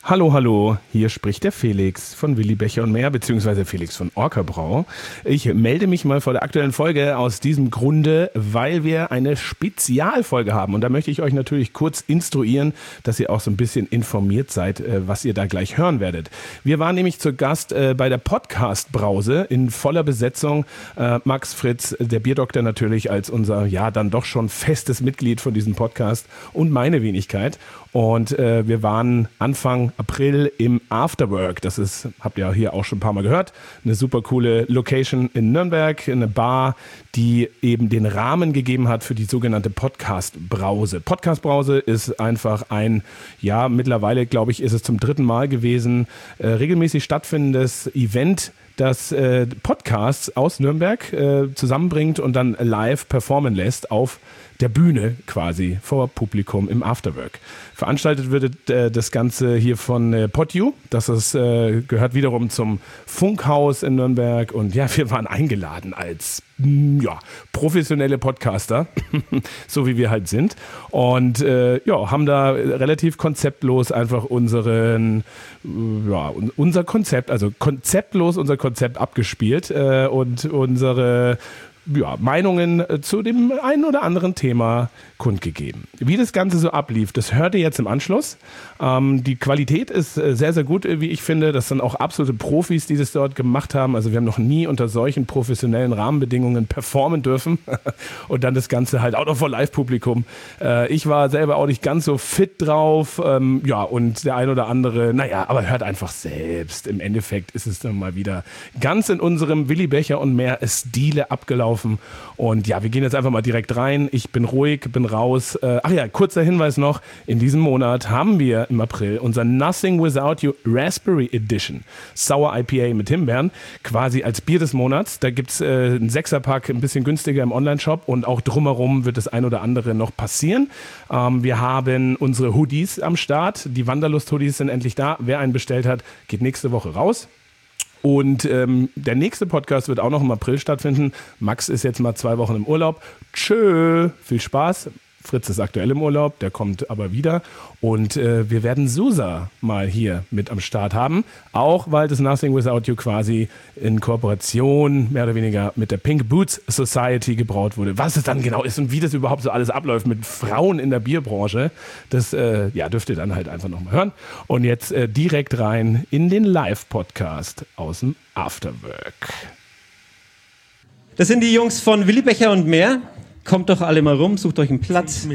Hallo, hallo, hier spricht der Felix von Willi Becher und mehr, beziehungsweise Felix von Orca Brau. Ich melde mich mal vor der aktuellen Folge aus diesem Grunde, weil wir eine Spezialfolge haben. Und da möchte ich euch natürlich kurz instruieren, dass ihr auch so ein bisschen informiert seid, was ihr da gleich hören werdet. Wir waren nämlich zu Gast bei der Podcast-Brause in voller Besetzung. Max Fritz, der Bierdoktor natürlich als unser, ja, dann doch schon festes Mitglied von diesem Podcast und meine Wenigkeit. Und wir waren Anfang April im Afterwork. Das ist, habt ihr hier auch schon ein paar Mal gehört, eine super coole Location in Nürnberg, eine Bar, die eben den Rahmen gegeben hat für die sogenannte Podcast-Brause. Podcast-Brause ist einfach ein, ja, mittlerweile glaube ich, ist es zum 3. Mal gewesen, regelmäßig stattfindendes Event, das Podcasts aus Nürnberg zusammenbringt und dann live performen lässt auf der Bühne quasi vor Publikum im Afterwork. Veranstaltet wird das Ganze hier von PodU. Das ist, gehört wiederum zum Funkhaus in Nürnberg. Und ja, wir waren eingeladen als professionelle Podcaster, so wie wir halt sind. Und haben da relativ konzeptlos einfach unser Konzept, also konzeptlos unser Konzept abgespielt und unsere Meinungen zu dem einen oder anderen Thema kundgegeben. Wie das Ganze so ablief, das hört ihr jetzt im Anschluss. Die Qualität ist sehr, sehr gut, wie ich finde. Das sind auch absolute Profis, die das dort gemacht haben. Also wir haben noch nie unter solchen professionellen Rahmenbedingungen performen dürfen. Und dann das Ganze halt auch noch vor Live-Publikum. Ich war selber auch nicht ganz so fit drauf. Und der ein oder andere, aber hört einfach selbst. Im Endeffekt ist es dann mal wieder ganz in unserem Willi Becher und mehr Stile abgelaufen. Und ja, wir gehen jetzt einfach mal direkt rein. Ich bin ruhig, bin raus. Kurzer Hinweis noch. In diesem Monat haben wir im April unser Nothing Without You Raspberry Edition Sour IPA mit Himbeeren quasi als Bier des Monats. Da gibt es einen 6er-Pack, ein bisschen günstiger im Onlineshop und auch drumherum wird das ein oder andere noch passieren. Wir haben unsere Hoodies am Start. Die Wanderlust-Hoodies sind endlich da. Wer einen bestellt hat, geht nächste Woche raus. Und der nächste Podcast wird auch noch im April stattfinden. Max ist jetzt mal 2 Wochen im Urlaub. Tschö, viel Spaß. Fritz ist aktuell im Urlaub, der kommt aber wieder. Und wir werden Susa mal hier mit am Start haben. Auch weil das Nothing Without You quasi in Kooperation mehr oder weniger mit der Pink Boots Society gebraut wurde. Was es dann genau ist und wie das überhaupt so alles abläuft mit Frauen in der Bierbranche, das dürft ihr dann halt einfach nochmal hören. Und jetzt direkt rein in den Live-Podcast aus dem Afterwork. Das sind die Jungs von Willi Becher und mehr. Kommt doch alle mal rum, sucht euch einen Platz.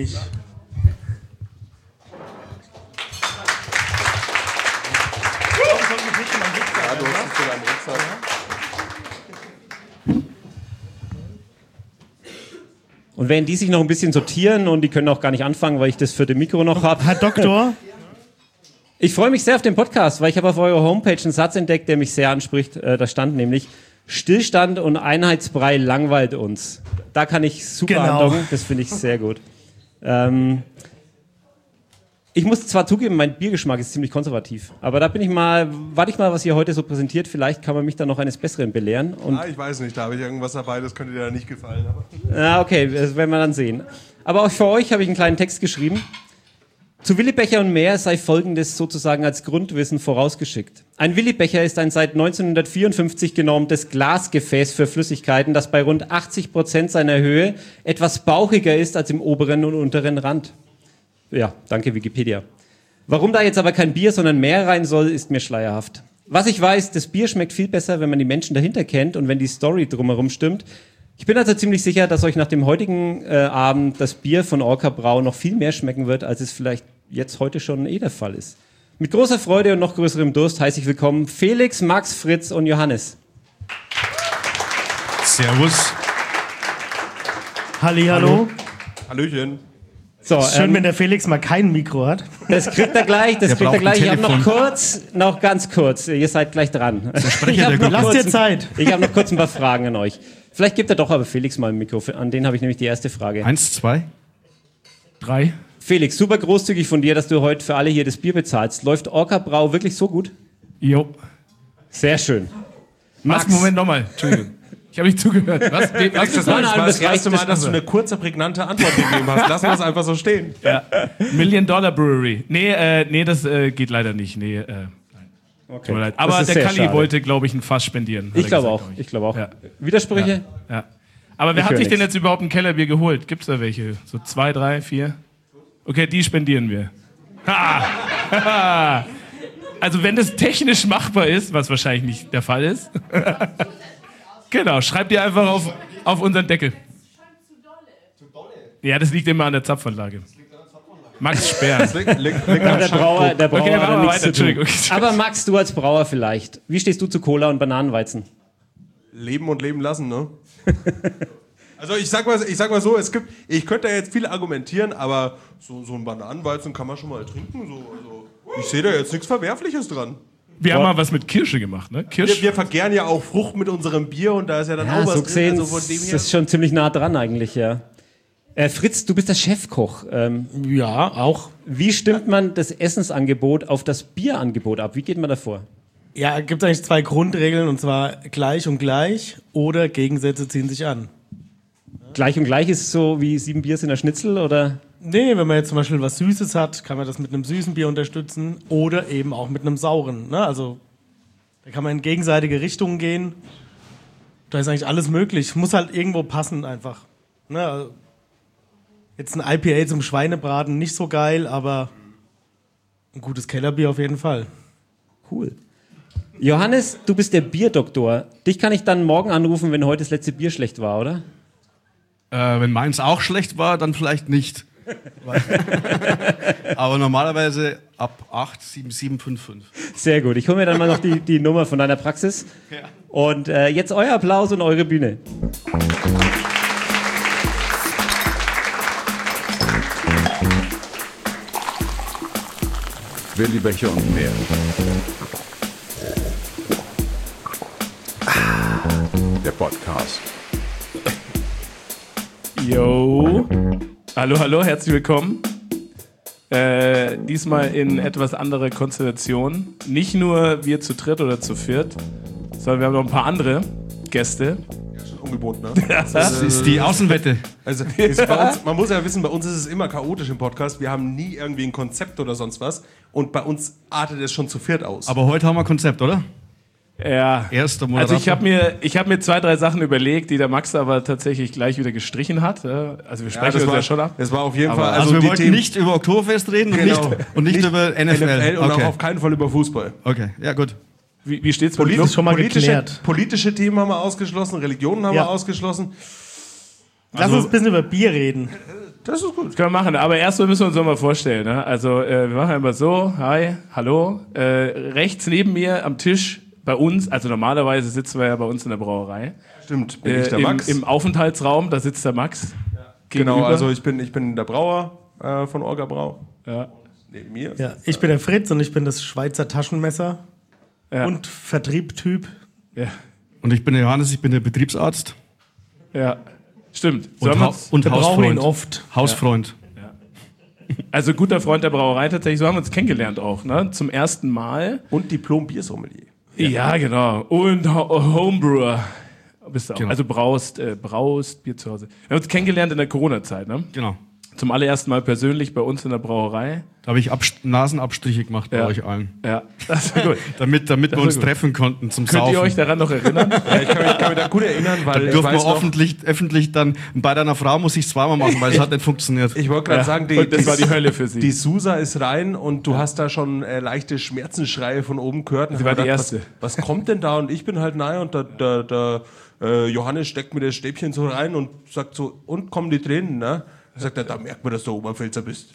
Und während die sich noch ein bisschen sortieren und die können auch gar nicht anfangen, weil ich das 4. Mikro noch habe. Herr Doktor? Ich freue mich sehr auf den Podcast, weil ich habe auf eurer Homepage einen Satz entdeckt, der mich sehr anspricht. Da stand nämlich: Stillstand und Einheitsbrei langweilt uns. Da kann ich super andocken, das finde ich sehr gut. Ich muss zwar zugeben, mein Biergeschmack ist ziemlich konservativ, aber da warte ich mal, was ihr heute so präsentiert, vielleicht kann man mich dann noch eines Besseren belehren. Und ich weiß nicht, da habe ich irgendwas dabei, das könnte dir da nicht gefallen. Okay, das werden wir dann sehen. Aber auch für euch habe ich einen kleinen Text geschrieben. Zu Willi Becher und mehr sei Folgendes sozusagen als Grundwissen vorausgeschickt. Ein Willi Becher ist ein seit 1954 genormtes Glasgefäß für Flüssigkeiten, das bei rund 80% seiner Höhe etwas bauchiger ist als im oberen und unteren Rand. Ja, danke Wikipedia. Warum da jetzt aber kein Bier, sondern mehr rein soll, ist mir schleierhaft. Was ich weiß, das Bier schmeckt viel besser, wenn man die Menschen dahinter kennt und wenn die Story drumherum stimmt. Ich bin also ziemlich sicher, dass euch nach dem heutigen Abend das Bier von Orca Brau noch viel mehr schmecken wird, als es vielleicht jetzt heute schon der Fall ist. Mit großer Freude und noch größerem Durst heiße ich willkommen Felix, Max, Fritz und Johannes. Servus. Hallihallo. Hallöchen. So, schön, wenn der Felix mal kein Mikro hat. Das kriegt er gleich, Ich habe noch ganz kurz, ihr seid gleich dran. Lasst dir Zeit. Ich habe noch kurz ein paar Fragen an euch. Vielleicht gibt er doch aber Felix mal ein Mikro, an den habe ich nämlich die erste Frage. 1, 2, 3. Felix, super großzügig von dir, dass du heute für alle hier das Bier bezahlst. Läuft Orca Brau wirklich so gut? Jo. Sehr schön. Max, Moment nochmal. Entschuldigung. Ich habe nicht zugehört. Was? Das war das erste Mal, dass du eine kurze, prägnante Antwort gegeben hast. Lassen wir es einfach so stehen. Ja. $1 Million Brewery. Nee, das geht leider nicht. Nee, nein. Okay. Tut mir leid. Aber der Kalli wollte, glaube ich, ein Fass spendieren. Ich glaube auch. Ja. Widersprüche? Ja. Aber wer hat sich denn jetzt überhaupt ein Kellerbier geholt? Gibt es da welche? So 2, 3, 4? Okay, die spendieren wir. Ha! Also wenn das technisch machbar ist, was wahrscheinlich nicht der Fall ist. Genau, schreibt ihr einfach auf unseren Deckel. Ja, das liegt immer an der Zapfanlage. Max Sperr. Der Brauer Okay, machen wir nichts weiter. zu tun. Entschuldigung. Aber Max, du als Brauer vielleicht. Wie stehst du zu Cola und Bananenweizen? Leben und leben lassen, ne? Also ich sag mal so, ich könnte da jetzt viel argumentieren, aber so ein Bananenweizen kann man schon mal trinken. Also ich sehe da jetzt nichts Verwerfliches dran. Wir haben mal was mit Kirsche gemacht, ne? Wir vergären ja auch Frucht mit unserem Bier und da ist ja dann auch was so gesehen, drin. Also von dem her das ist schon ziemlich nah dran eigentlich, ja. Fritz, du bist der Chefkoch. Ja, auch. Wie stimmt man das Essensangebot auf das Bierangebot ab? Wie geht man da vor? Ja, es gibt eigentlich 2 Grundregeln, und zwar gleich und gleich oder Gegensätze ziehen sich an. Gleich und gleich ist so wie 7 Bier sind der Schnitzel, oder? Nee, wenn man jetzt zum Beispiel was Süßes hat, kann man das mit einem süßen Bier unterstützen oder eben auch mit einem sauren. Ne? Also da kann man in gegenseitige Richtungen gehen. Da ist eigentlich alles möglich. Muss halt irgendwo passen einfach. Ne? Also, jetzt ein IPA zum Schweinebraten, nicht so geil, aber ein gutes Kellerbier auf jeden Fall. Cool. Johannes, du bist der Bierdoktor. Dich kann ich dann morgen anrufen, wenn heute das letzte Bier schlecht war, oder? Wenn meins auch schlecht war, dann vielleicht nicht. Aber normalerweise ab 8, 7, 7, 5, 5. Sehr gut. Ich hole mir dann mal noch die Nummer von deiner Praxis. Ja. Und jetzt euer Applaus und eure Bühne. Willi Becher und mehr. Der Podcast. Yo. Hallo, herzlich willkommen. Diesmal in etwas anderer Konstellation. Nicht nur wir zu dritt oder zu viert, sondern wir haben noch ein paar andere Gäste. ungewohnt, ne? Das ist die Außenwette. Also ist bei uns, man muss ja wissen, bei uns ist es immer chaotisch im Podcast. Wir haben nie irgendwie ein Konzept oder sonst was. Und bei uns artet es schon zu viert aus. Aber heute haben wir ein Konzept, oder? Ja. Erster Moderator. Also ich hab mir 2, 3 Sachen überlegt, die der Max aber tatsächlich gleich wieder gestrichen hat. Also wir sprechen uns ja schon ab. Das war auf jeden Aber Fall. Also wir die wollten Themen, nicht über Oktoberfest reden Genau. und nicht über NFL. und Okay. auch auf keinen Fall über Fußball. Okay, ja gut. Wie steht's mit dem Das ist schon mal geklärt. Politische Themen haben wir ausgeschlossen, Religionen haben Ja. wir ausgeschlon. Lass uns ein bisschen über Bier reden. Das ist gut. Das können wir machen, aber erstmal müssen wir uns noch mal vorstellen. Ne? Also wir machen immer so, hi, hallo. Rechts neben mir am Tisch bei uns, also normalerweise sitzen wir ja bei uns in der Brauerei. Stimmt, bin ich der Max. Im Aufenthaltsraum, da sitzt der Max. Genau, gegenüber. also ich bin der Brauer von Orga Brau. Ja. Neben mir. Ja, ich bin der Fritz und ich bin das Schweizer Taschenmesser Ja. und Vertriebtyp. Ja. Und ich bin der Johannes, ich bin der Betriebsarzt Ja, stimmt. und, Sollen wir uns- und Wir brauchen ihn Hausfreund. oft. Hausfreund. also guter Freund der Brauerei tatsächlich, so haben wir uns kennengelernt auch, ne? Zum ersten Mal. Und Diplom-Biersommelier. Ja, genau. Und Homebrewer bist du auch. Genau. Also braust Bier zu Hause. Wir haben uns kennengelernt in der Corona-Zeit, ne? Genau. Zum allerersten Mal persönlich bei uns in der Brauerei. Da habe ich Nasenabstriche gemacht bei Ja. euch allen. Ja, das war gut. Damit wir uns gut. treffen konnten zum Könnt Saufen. ihr euch daran noch erinnern? Ja, ich kann mich da gut erinnern, weil ich Dürfen weiß wir noch, öffentlich dann, bei deiner Frau muss ich es zweimal machen, weil es hat nicht funktioniert. ich wollte gerade Ja, sagen, und das war die Hölle für sie. Die Susa ist rein und du hast da schon leichte Schmerzensschreie von oben gehört. Und Sie hab war die gedacht, Erste. Was kommt denn da? Und ich bin halt nahe und der Johannes steckt mir das Stäbchen so rein und sagt so, und kommen die Tränen, ne? Sagt er, da merkt man, dass du Oberpfälzer bist.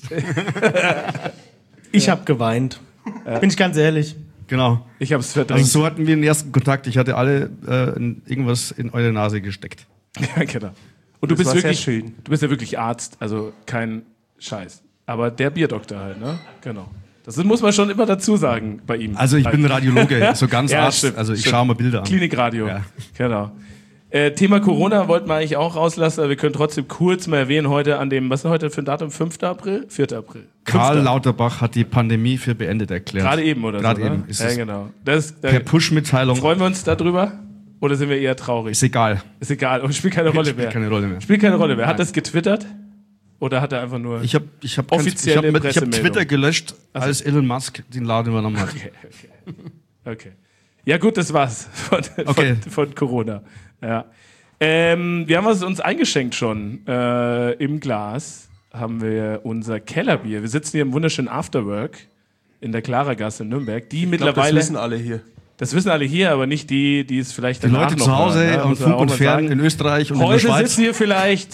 Ich habe geweint. Bin ich ganz ehrlich. Genau. Ich habe es Also verdrängt. so hatten wir den ersten Kontakt. Ich hatte alle irgendwas in eure Nase gesteckt. Ja, genau. Und du Das bist war sehr wirklich, schön. du bist ja wirklich Arzt, also kein Scheiß. Aber der Bierdoktor halt, ne? Genau. Das muss man schon immer dazu sagen bei ihm. Also ich bin Radiologe, so ganz Ja, Arzt. stimmt, Also ich stimmt. schaue mir Bilder an. Klinikradio. Ja. Genau. Thema Corona wollten wir eigentlich auch rauslassen, aber wir können trotzdem kurz mal erwähnen, heute an dem, was ist heute für ein Datum? 5. April? 4. April. Karl 5. Lauterbach hat die Pandemie für beendet erklärt. Gerade eben, oder Gerade so? eben Ne? ist ja, es genau. Da per Push-Mitteilung. freuen wir uns darüber. Oder sind wir eher traurig? Ist egal. Ist egal. Und spielt keine Rolle mehr. Spielt keine Rolle mehr. Spielt keine Rolle mehr. Hat das getwittert? Oder hat er einfach nur... Ich hab Offizielle Pressemeldung. Twitter gelöscht, als Elon Musk den Laden übernommen hat. Okay. Ja gut, das war's von Corona. Ja. Wir haben uns eingeschenkt schon. Im Glas haben wir unser Kellerbier. Wir sitzen hier im wunderschönen Afterwork in der Klaragasse in Nürnberg. Die mittlerweile... Das wissen alle hier. Das wissen alle hier, aber nicht die es vielleicht Die Leute zu Hause am Funk und Fern in Österreich und in der Heute Schweiz. sitzen hier vielleicht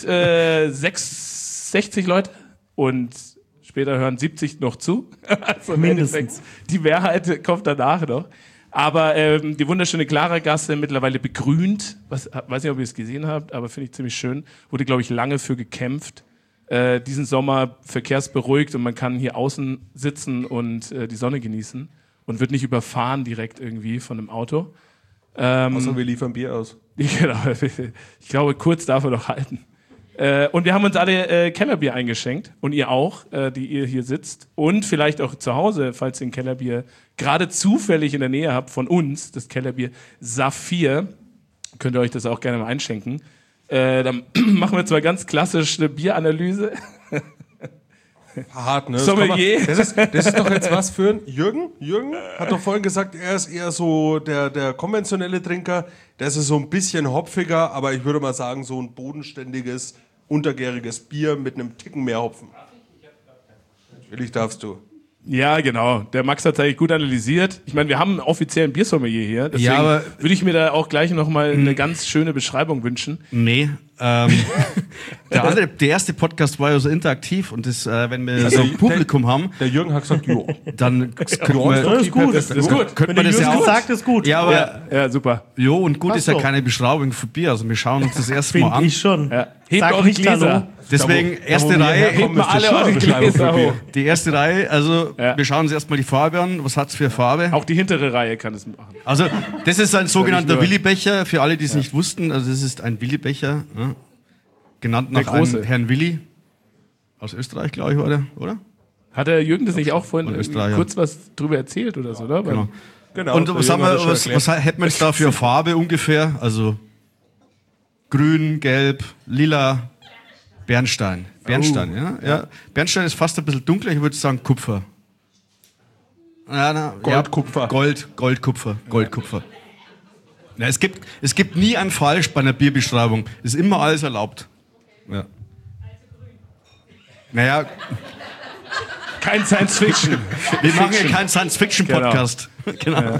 60 Leute und später hören 70 noch zu. Also Mindestens. Die Mehrheit kommt danach noch. Aber die wunderschöne Klaragasse mittlerweile begrünt. Weiß nicht, ob ihr es gesehen habt, aber finde ich ziemlich schön. Wurde, glaube ich, lange für gekämpft. Diesen Sommer verkehrsberuhigt und man kann hier außen sitzen und die Sonne genießen. Und wird nicht überfahren direkt irgendwie von einem Auto. Also wir liefern Bier aus. Genau, ich glaube, kurz darf er noch halten. Und wir haben uns alle Kellerbier eingeschenkt. Und ihr auch, die ihr hier sitzt. Und vielleicht auch zu Hause, falls ihr ein Kellerbier gerade zufällig in der Nähe habt von uns, das Kellerbier Saphir. Könnt ihr euch das auch gerne mal einschenken. Dann machen wir jetzt mal ganz klassisch eine Bieranalyse. Hart, ne? Sommelier. Das ist doch jetzt was für ein Jürgen? Jürgen hat doch vorhin gesagt, er ist eher so der konventionelle Trinker. Der ist so ein bisschen hopfiger, aber ich würde mal sagen, so ein bodenständiges, untergäriges Bier mit einem Ticken mehr Hopfen. Natürlich darfst du. Ja, genau. Der Max hat es eigentlich gut analysiert. Ich meine, wir haben einen offiziellen Biersommelier hier. Deswegen aber würde ich mir da auch gleich nochmal eine ganz schöne Beschreibung wünschen. Nee. Der erste Podcast war ja so interaktiv und das, wenn wir so ein Publikum haben, Der Jürgen hat gesagt, jo. dann Das ist gut. Das ist gut. könnte man das ja auch... sagt, ist gut. Ja, aber Ja, super. jo, und gut ist ja so. keine Beschreibung für Bier. Also wir schauen uns das erste Mal Finde an. ich schon. Ja. Hebt Sag eure nicht Gläser. Hallo. Deswegen erste wo wir Reihe, herkommen, Hebt mal ist das alle schon eure eine Beschreibung Gläser für Bier. hoch. die erste Reihe, also Ja. wir schauen uns erstmal die Farbe an. Was hat's für Farbe? Auch die hintere Reihe kann es machen. Also das ist ein sogenannter nur- Willi-Becher, für alle, die es nicht wussten. Also das ist ein Willi-Becher, ne? Genannt nach Der große. einem Herrn Willi. Aus Österreich, glaube ich, war der, oder? Hat der Jürgen das nicht auch vorhin Von irgendwie Österreicher. kurz was drüber erzählt oder so, oder? Genau. Genau. Und der was, Jürgen haben hat wir, das schon was erklärt. hätten wir jetzt da für Farbe ungefähr? Also grün, gelb, lila, Bernstein. Bernstein, ja. Bernstein ist fast ein bisschen dunkler, ich würde sagen Kupfer. Goldkupfer. Goldkupfer. Na, es gibt nie ein Falsch bei einer Bierbeschreibung. Es ist immer alles erlaubt. Ja. Naja, Kein Science Fiction. wir machen ja keinen Science-Fiction-Podcast. Genau.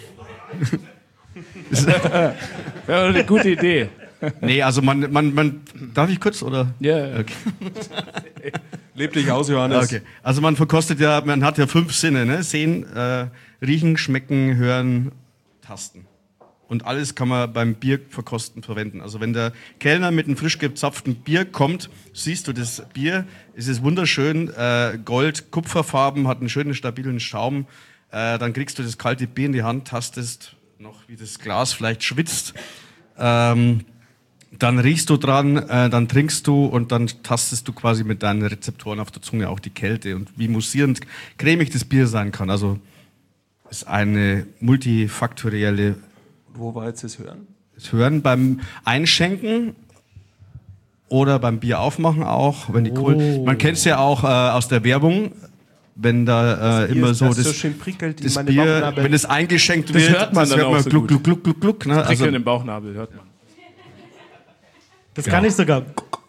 Wäre eine gute Idee. Nee, also man darf ich kurz, oder? Ja. Okay. Leb dich aus, Johannes. Okay. Also man hat ja 5 Sinne, ne? Sehen, riechen, schmecken, hören, tasten. Und alles kann man beim Bierverkosten verwenden. Also wenn der Kellner mit einem frisch gezapften Bier kommt, siehst du das Bier, es ist wunderschön, Gold-Kupferfarben, hat einen schönen, stabilen Schaum. Dann kriegst du das kalte Bier in die Hand, tastest noch, wie das Glas vielleicht schwitzt. Dann riechst du dran, dann trinkst du und dann tastest du quasi mit deinen Rezeptoren auf der Zunge auch die Kälte und wie mussierend cremig das Bier sein kann. Also ist eine multifaktorielle Wo war jetzt das Hören? das Hören beim Einschenken oder beim Bier aufmachen auch. Wenn die Man kennt es ja auch aus der Werbung, wenn da immer so das schön prickelt, das Bier, wenn es eingeschenkt Das wird, hört man dann auch so gluck, gut. gluck, gluck, gluck, ne? Prickeln Also, im Bauchnabel, hört man. Das kann ich sogar.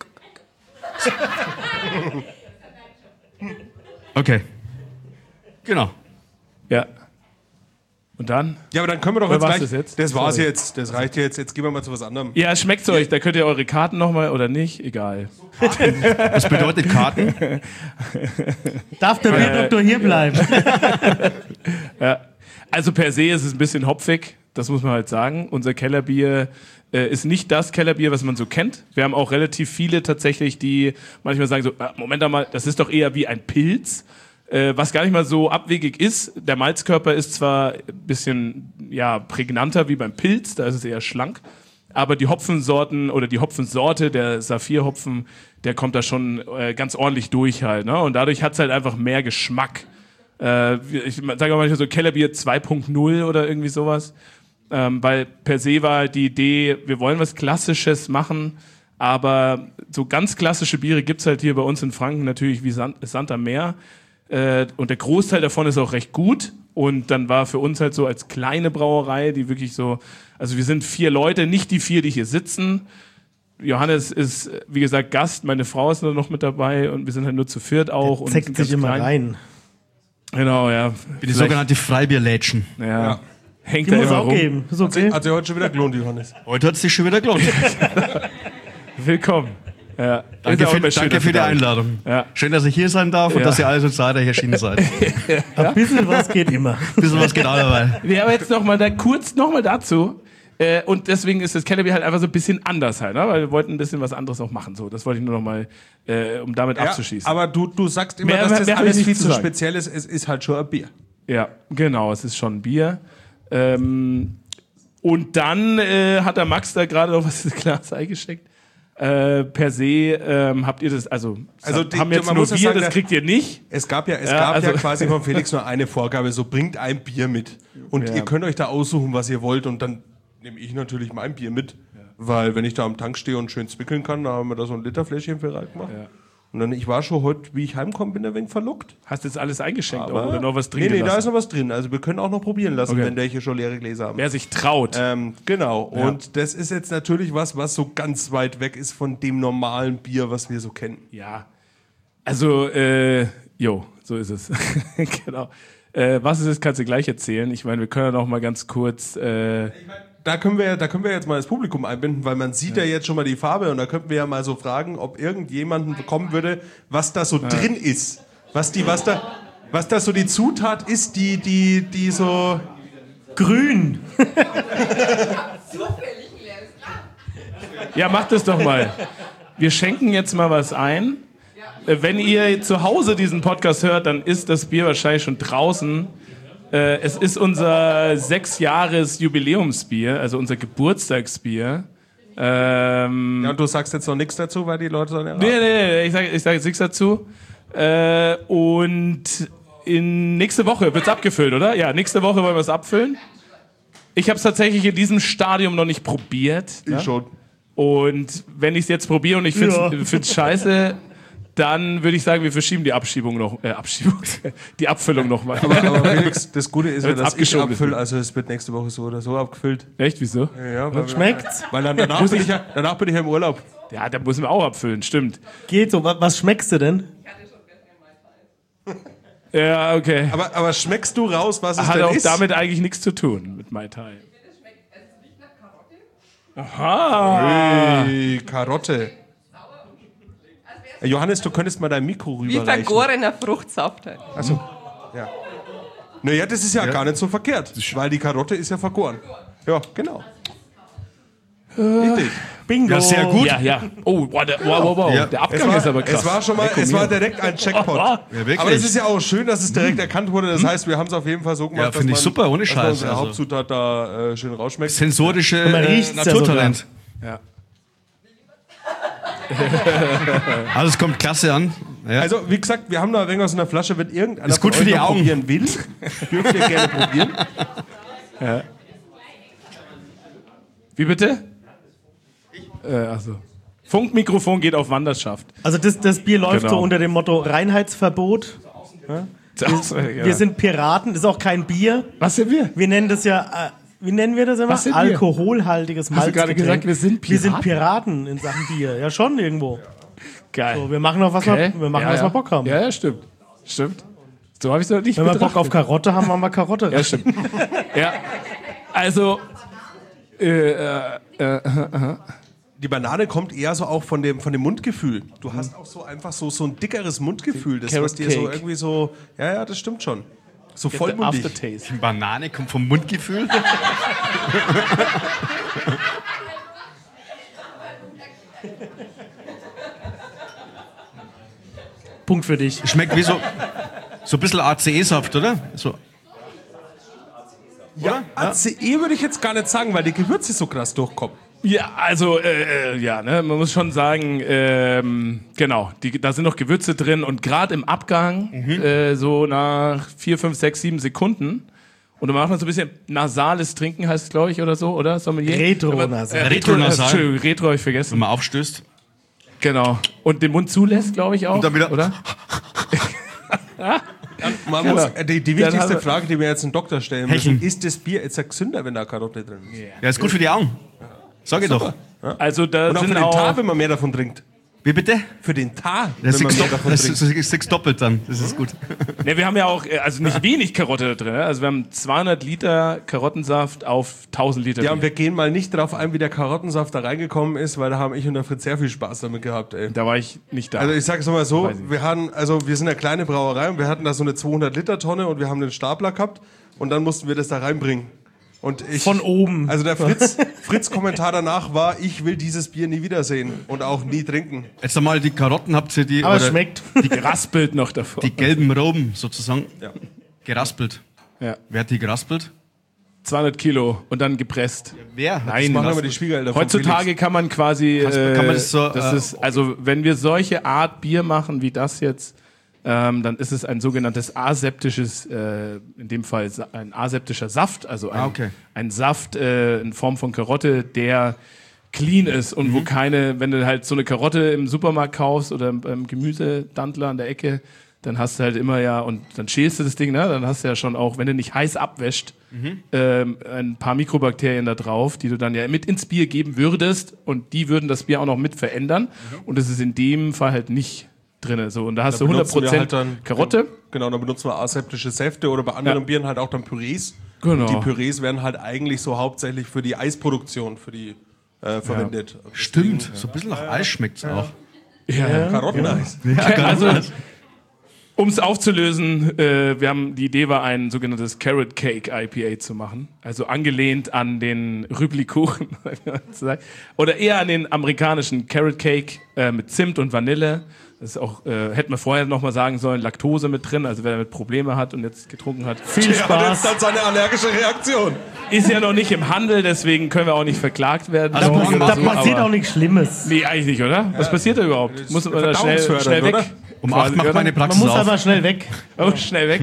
okay. Genau. Ja. Und dann? Ja, aber dann können wir doch Oder jetzt war's gleich... das jetzt? Das war's Sorry. jetzt. Das reicht jetzt. Jetzt gehen wir mal zu was anderem. Ja, schmeckt's euch. Da könnt ihr eure Karten nochmal oder nicht. Egal. Was bedeutet Karten? Darf der Bierdoktor hier bleiben? Ja. Also per se ist es ein bisschen hopfig. Das muss man halt sagen. Unser Kellerbier ist nicht das Kellerbier, was man so kennt. Wir haben auch relativ viele tatsächlich, die manchmal sagen so, Moment einmal, das ist doch eher wie ein Pilz. Was gar nicht mal so abwegig ist. Der Malzkörper ist zwar ein bisschen prägnanter wie beim Pilz, da ist es eher schlank, aber die Hopfensorten oder die Hopfensorte, der Saphir-Hopfen, der kommt da schon ganz ordentlich durch halt. Ne? Und dadurch hat es halt einfach mehr Geschmack. Ich sage auch manchmal so Kellerbier 2.0 oder irgendwie sowas. weil per se war die Idee, wir wollen was Klassisches machen, aber so ganz klassische Biere gibt's halt hier bei uns in Franken natürlich wie Sand am Meer. Und der Großteil davon ist auch recht gut. Und dann war für uns halt so als kleine Brauerei, die wirklich so, also wir sind 4 Leute, nicht die 4, die hier sitzen. Johannes ist, wie gesagt, Gast, meine Frau ist nur noch mit dabei und wir sind halt nur zu viert auch. Der zeckt sich immer rein. Genau, ja. Die sogenannte Freibierlädchen. Ja. Hängt Die da muss immer auch rum. geben. Ist okay. Hat sich heute schon wieder gelohnt, Johannes. Heute hat es sich schon wieder gelohnt. Willkommen. Ja. Danke, Ist auch immer schön, danke dass für ihr die da seid. Einladung. Ja. Schön, dass ich hier sein darf und Ja. dass ihr alle so zahlreich erschienen seid. Ein bisschen was geht immer. Bisschen was geht auch dabei. Nee, aber jetzt kurz nochmal dazu. Und deswegen ist das Kellerbier halt einfach so ein bisschen anders halt, ne? Weil wir wollten ein bisschen was anderes auch machen. So, das wollte ich nur nochmal, um damit abzuschließen. Aber du sagst immer, Mehr- dass das mehr hab ich alles nicht viel zu zu sagen. speziell ist. Es ist halt schon ein Bier. Ja, genau, es ist schon ein Bier. Und dann hat der Max da gerade noch was ins Glas eingesteckt. Per se habt ihr das, also haben jetzt man nur muss ja Bier, sagen, das kriegt ihr nicht. Es gab ja also- quasi von Felix nur eine Vorgabe, so bringt ein Bier mit. Und Ja. ihr könnt euch da aussuchen, was ihr wollt und dann nehme ich natürlich mein Bier mit. Weil wenn ich da am Tank stehe und schön zwickeln kann, da haben wir da so ein Literfläschchen für reingemacht. Ja. Und dann, ich war schon heute, wie ich heimkomme, bin ein wenig verlockt. Hast jetzt alles eingeschenkt Aber- auch, oder noch was drin Nee, da ist gelassen? noch was drin. Also wir können auch noch probieren lassen, Okay. wenn welche schon leere Gläser haben. Wer sich traut. Genau. Ja. Und das ist jetzt natürlich was so ganz weit weg ist von dem normalen Bier, was wir so kennen. Ja. Also, so ist es. Genau. Was es ist, kannst du gleich erzählen. Ich meine, wir können ja noch mal ganz kurz. Da können wir jetzt mal das Publikum einbinden, weil man sieht ja jetzt schon mal die Farbe und da könnten wir ja mal so fragen, ob irgendjemanden bekommen würde, was da so drin ist. Was da so die Zutat ist, die so... Grün. Ja, macht es doch mal. Wir schenken jetzt mal was ein. Wenn ihr zu Hause diesen Podcast hört, dann ist das Bier wahrscheinlich schon draußen. Es ist unser 6-Jahres-Jubiläumsbier, also unser Geburtstagsbier. Ja, und du sagst jetzt noch nichts dazu, weil die Leute sollen ja raten. Nee, ich sag jetzt nichts dazu. Und nächste Woche wird's abgefüllt, oder? Ja, nächste Woche wollen wir es abfüllen. Ich habe es tatsächlich in diesem Stadium noch nicht probiert. Ich schon. Und wenn ich es jetzt probiere und ich finde es scheiße, dann würde ich sagen, wir verschieben die die Abfüllung noch mal. Aber Felix, das Gute ist ja, Wenn's dass ich abgeschoben ist. abfülle, also es wird nächste Woche so oder so abgefüllt. Echt, wieso? Ja, weil Schmeckt's? Weil danach bin ich ja im Urlaub. Ja, da müssen wir auch abfüllen, stimmt. Geht so. Was schmeckst du denn? Ja, okay. Aber schmeckst du raus, was es Hat denn auch ist? damit eigentlich nichts zu tun mit Mai Tai. Aha. Hey, Karotte. Johannes, du könntest mal dein Mikro Wie rüberreichen. vergorener Fruchtsaft halt. Achso, ja. Naja, das ist ja gar nicht so verkehrt, weil die Karotte ist ja vergoren. Ja, genau. Richtig. Bingo. Ja, sehr gut. Ja. Oh, wow. Ja. Der Abgang ist aber krass. Es war direkt ein Checkpot. Ja, wirklich. Aber es ist ja auch schön, dass es direkt erkannt wurde. Das heißt, wir haben es auf jeden Fall so gemacht, Ja, finde ich super, ohne dass man Scheiß, unsere also. Hauptzutat da schön rausschmeckt. Sensorische Man riecht's ja Naturtalent. Ja. Also es kommt klasse an. Ja. Also, wie gesagt, wir haben da ein wenig aus einer Flasche, wenn irgendeiner Ist gut von für euch die noch Augen. probieren will, dürft ihr gerne probieren. Wie bitte? Achso. Funkmikrofon geht auf Wanderschaft. Also das Bier läuft Genau. so unter dem Motto Reinheitsverbot. Wir sind Piraten, das ist auch kein Bier. Was sind wir? Wir nennen das ja, wie nennen wir das immer? Was sind wir? Alkoholhaltiges Hast du gerade Malzgetränk. gesagt, wir sind Wir sind Piraten? Piraten in Sachen Bier. Ja, schon irgendwo. Geil. So, wir machen auch was, Okay. wir machen, Ja, was ja. wir Bock haben. Ja, stimmt. Stimmt. So habe ich es noch nicht Wenn wir Bock betrachtet. auf Karotte haben, haben wir Karotte. Ja, stimmt. Ja. Also, Die Banane kommt eher so auch von dem Mundgefühl. Du hast auch so einfach so ein dickeres Mundgefühl. Das, Carrot was dir so Cake. irgendwie so, ja, das stimmt schon. So der vollmundig. Aftertaste. Banane kommt vom Mundgefühl. Punkt für dich. Schmeckt wie so ein bisschen ACE-Saft, oder? So. Ja, ACE würde ich jetzt gar nicht sagen, weil die Gewürze so krass durchkommen. Ja, also, ja, ne, man muss schon sagen, genau, da sind noch Gewürze drin und gerade im Abgang, so nach 4, 5, 6, 7 Sekunden Und dann macht man so ein bisschen nasales Trinken, heißt es, glaube ich, oder so, oder? Sommelier? Retronasal. Retronasal. Entschuldigung, Retro habe ich vergessen. Wenn man aufstößt. Genau. Und den Mund zulässt, glaube ich auch. Und dann wieder- oder? Man muss, die Dann wichtigste haben wir- Frage, die wir jetzt einen Doktor stellen müssen, Hecheln. ist das Bier jetzt gesünder, wenn da Karotte drin ist? Ja, ist gut für die Augen. Sag ich doch. Also da Und auch für sind den auch... Tag, wenn man mehr davon trinkt. Wie bitte? Für den Tag, Das wenn man ist mehr davon das trinkt. ist sechs doppelt dann. Das ist gut. Ne, wir haben ja auch, also nicht wenig Karotte da drin. Also wir haben 200 Liter Karottensaft auf 1000 Liter Ja, und Bier. wir gehen mal nicht drauf ein, wie der Karottensaft da reingekommen ist, weil da haben ich und der Fritz sehr viel Spaß damit gehabt, ey. Da war ich nicht da. Also ich sage es mal so, Weiß ich. wir sind eine kleine Brauerei und wir hatten da so eine 200-Liter-Tonne und wir haben einen Stapler gehabt und dann mussten wir das da reinbringen. Und ich, Von oben. Also der Fritz Kommentar danach war, ich will dieses Bier nie wiedersehen und auch nie trinken. Jetzt einmal die Karotten, habt ihr die, Aber es oder schmeckt. die raspelt noch davor. die gelben Roben sozusagen Ja. geraspelt. Ja. Wer hat die geraspelt? 200 Kilo und dann gepresst. Wer? Nein, machen aber die Schwiegereltern von heutzutage kann man quasi, kann man das so, ist, also wenn wir solche Art Bier machen wie das jetzt, dann ist es ein sogenanntes aseptisches, in dem Fall ein aseptischer Saft, also ein Saft in Form von Karotte, der clean ist und wo keine, wenn du halt so eine Karotte im Supermarkt kaufst oder beim Gemüsedantler an der Ecke, dann hast du halt immer und dann schälst du das Ding, ne? Dann hast du ja schon auch, wenn du nicht heiß abwäscht, ein paar Mikrobakterien da drauf, die du dann ja mit ins Bier geben würdest und die würden das Bier auch noch mit verändern und das ist in dem Fall halt nicht drin. So, und da hast du 100% Karotte. Genau, dann benutzen wir aseptische Säfte oder bei anderen Bieren halt auch dann Pürees. Genau. Und die Pürees werden halt eigentlich so hauptsächlich für die Eisproduktion verwendet. Stimmt. So ein bisschen nach Eis schmeckt es auch. Karotteneis. Also, um es aufzulösen, die Idee war, ein sogenanntes Carrot Cake IPA zu machen. Also angelehnt an den Rübli-Kuchen. Oder eher an den amerikanischen Carrot Cake mit Zimt und Vanille. Das ist auch, hätten wir vorher noch mal sagen sollen, Laktose mit drin. Also wer damit Probleme hat und jetzt getrunken hat. Viel Ja, das Spaß. ist dann seine allergische Reaktion. Ist ja noch nicht im Handel, deswegen können wir auch nicht verklagt werden. Also Deswegen morgen- oder Da so, passiert aber- auch nichts Schlimmes. Nee, eigentlich nicht, oder? Was passiert da überhaupt? Muss man da schnell verdauungsfördernd, weg? oder? Um 8 macht meine Man Praxis muss auf. aber schnell weg. Oh, schnell weg.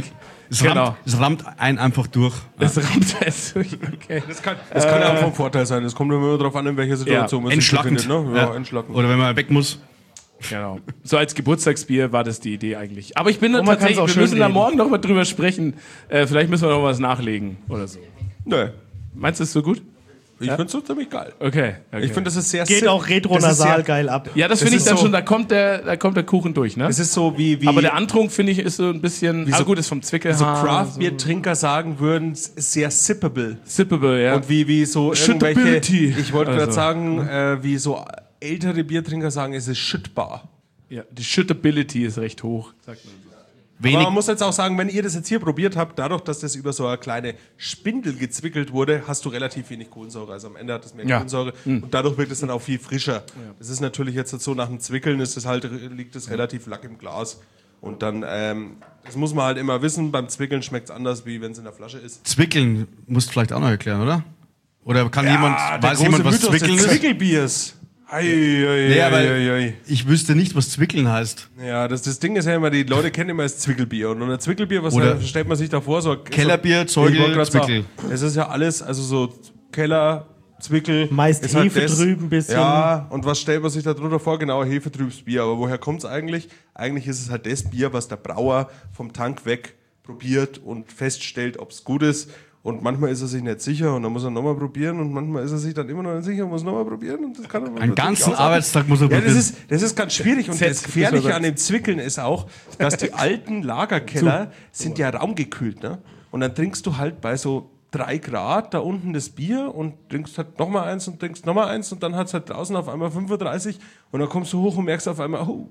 Es rammt einen einfach durch. Das rammt es durch. Okay. Das kann ja auch vom Vorteil sein. Es kommt immer darauf an, in welcher Situation man sich Entschlackend. befindet. Ne? Ja, entschlackend. Oder wenn man weg muss. Genau. So als Geburtstagsbier war das die Idee eigentlich. Aber ich bin man tatsächlich, kann's auch wir schön müssen da reden. morgen noch mal drüber sprechen. Vielleicht müssen wir noch was nachlegen oder so. Nö. Meinst du es so gut? Ich finde es so ziemlich geil. Okay. Ich finde, das ist sehr Geht sim- auch das ist retronasal sehr- geil ab. Ja, das Das finde ich ist dann so- schon, da kommt der Kuchen durch, ne? Es ist so wie Aber der Antrunk, finde ich, ist so ein bisschen, so- gut, ist vom so Zwickelhahn. Craft-Bier-Trinker sagen würden, sehr sippable. Sippable, ja. Und wie so irgendwelche, Shittability. ich wollte gerade Also. sagen, wie so ältere Biertrinker sagen, es ist shitbar. Ja, die Shittability ist recht hoch, sagt man. Aber man muss jetzt auch sagen, wenn ihr das jetzt hier probiert habt, dadurch, dass das über so eine kleine Spindel gezwickelt wurde, hast du relativ wenig Kohlensäure. Also am Ende hat es mehr Ja. Kohlensäure und dadurch wirkt es dann auch viel frischer. Das ist natürlich jetzt so nach dem Zwickeln liegt es relativ lack im Glas. Und dann, das muss man halt immer wissen, beim Zwickeln schmeckt es anders, wie wenn es in der Flasche ist. Zwickeln musst du vielleicht auch noch erklären, oder? Oder kann der weiß große jemand, was Mythos des Zwickeln ist? Zwickelbiers. Nee, aber ich wüsste nicht, was Zwickeln heißt. Ja, das Ding ist ja immer, die Leute kennen immer das Zwickelbier. Und ein Zwickelbier, was Oder stellt man sich da vor? So, Kellerbier, so, ich wollte Zeugel, grad sagen, Zwickel. Es ist ja alles, also so Keller, Zwickel. Meist ist halt Hefetrüb ein bisschen. Ja, und was stellt man sich da drunter vor? Genau, Hefetrübs Bier. Aber woher kommt es eigentlich? Eigentlich ist es halt das Bier, was der Brauer vom Tank weg probiert und feststellt, ob es gut ist. Und manchmal ist er sich nicht sicher und dann muss er nochmal probieren und manchmal ist er sich dann immer noch nicht sicher und muss nochmal probieren. Und das kann er Einen ganzen Arbeitstag muss er ja, probieren. das ist ganz schwierig und das Gefährliche an dem Zwickeln ist auch, dass die alten Lagerkeller sind ja raumgekühlt. Ne? Und dann trinkst du halt bei so 3 Grad da unten das Bier und trinkst halt nochmal eins und trinkst nochmal eins und dann hat es halt draußen auf einmal 35 und dann kommst du hoch und merkst auf einmal, oh.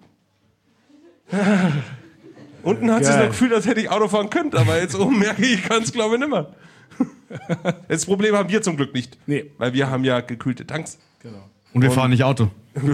Unten hat es das Gefühl, als hätte ich Auto fahren können, aber jetzt oben merke ich kann es glaube ich nicht mehr. Das Problem haben wir zum Glück nicht. Nee. Weil wir haben ja gekühlte Tanks. Und wir fahren nicht Auto.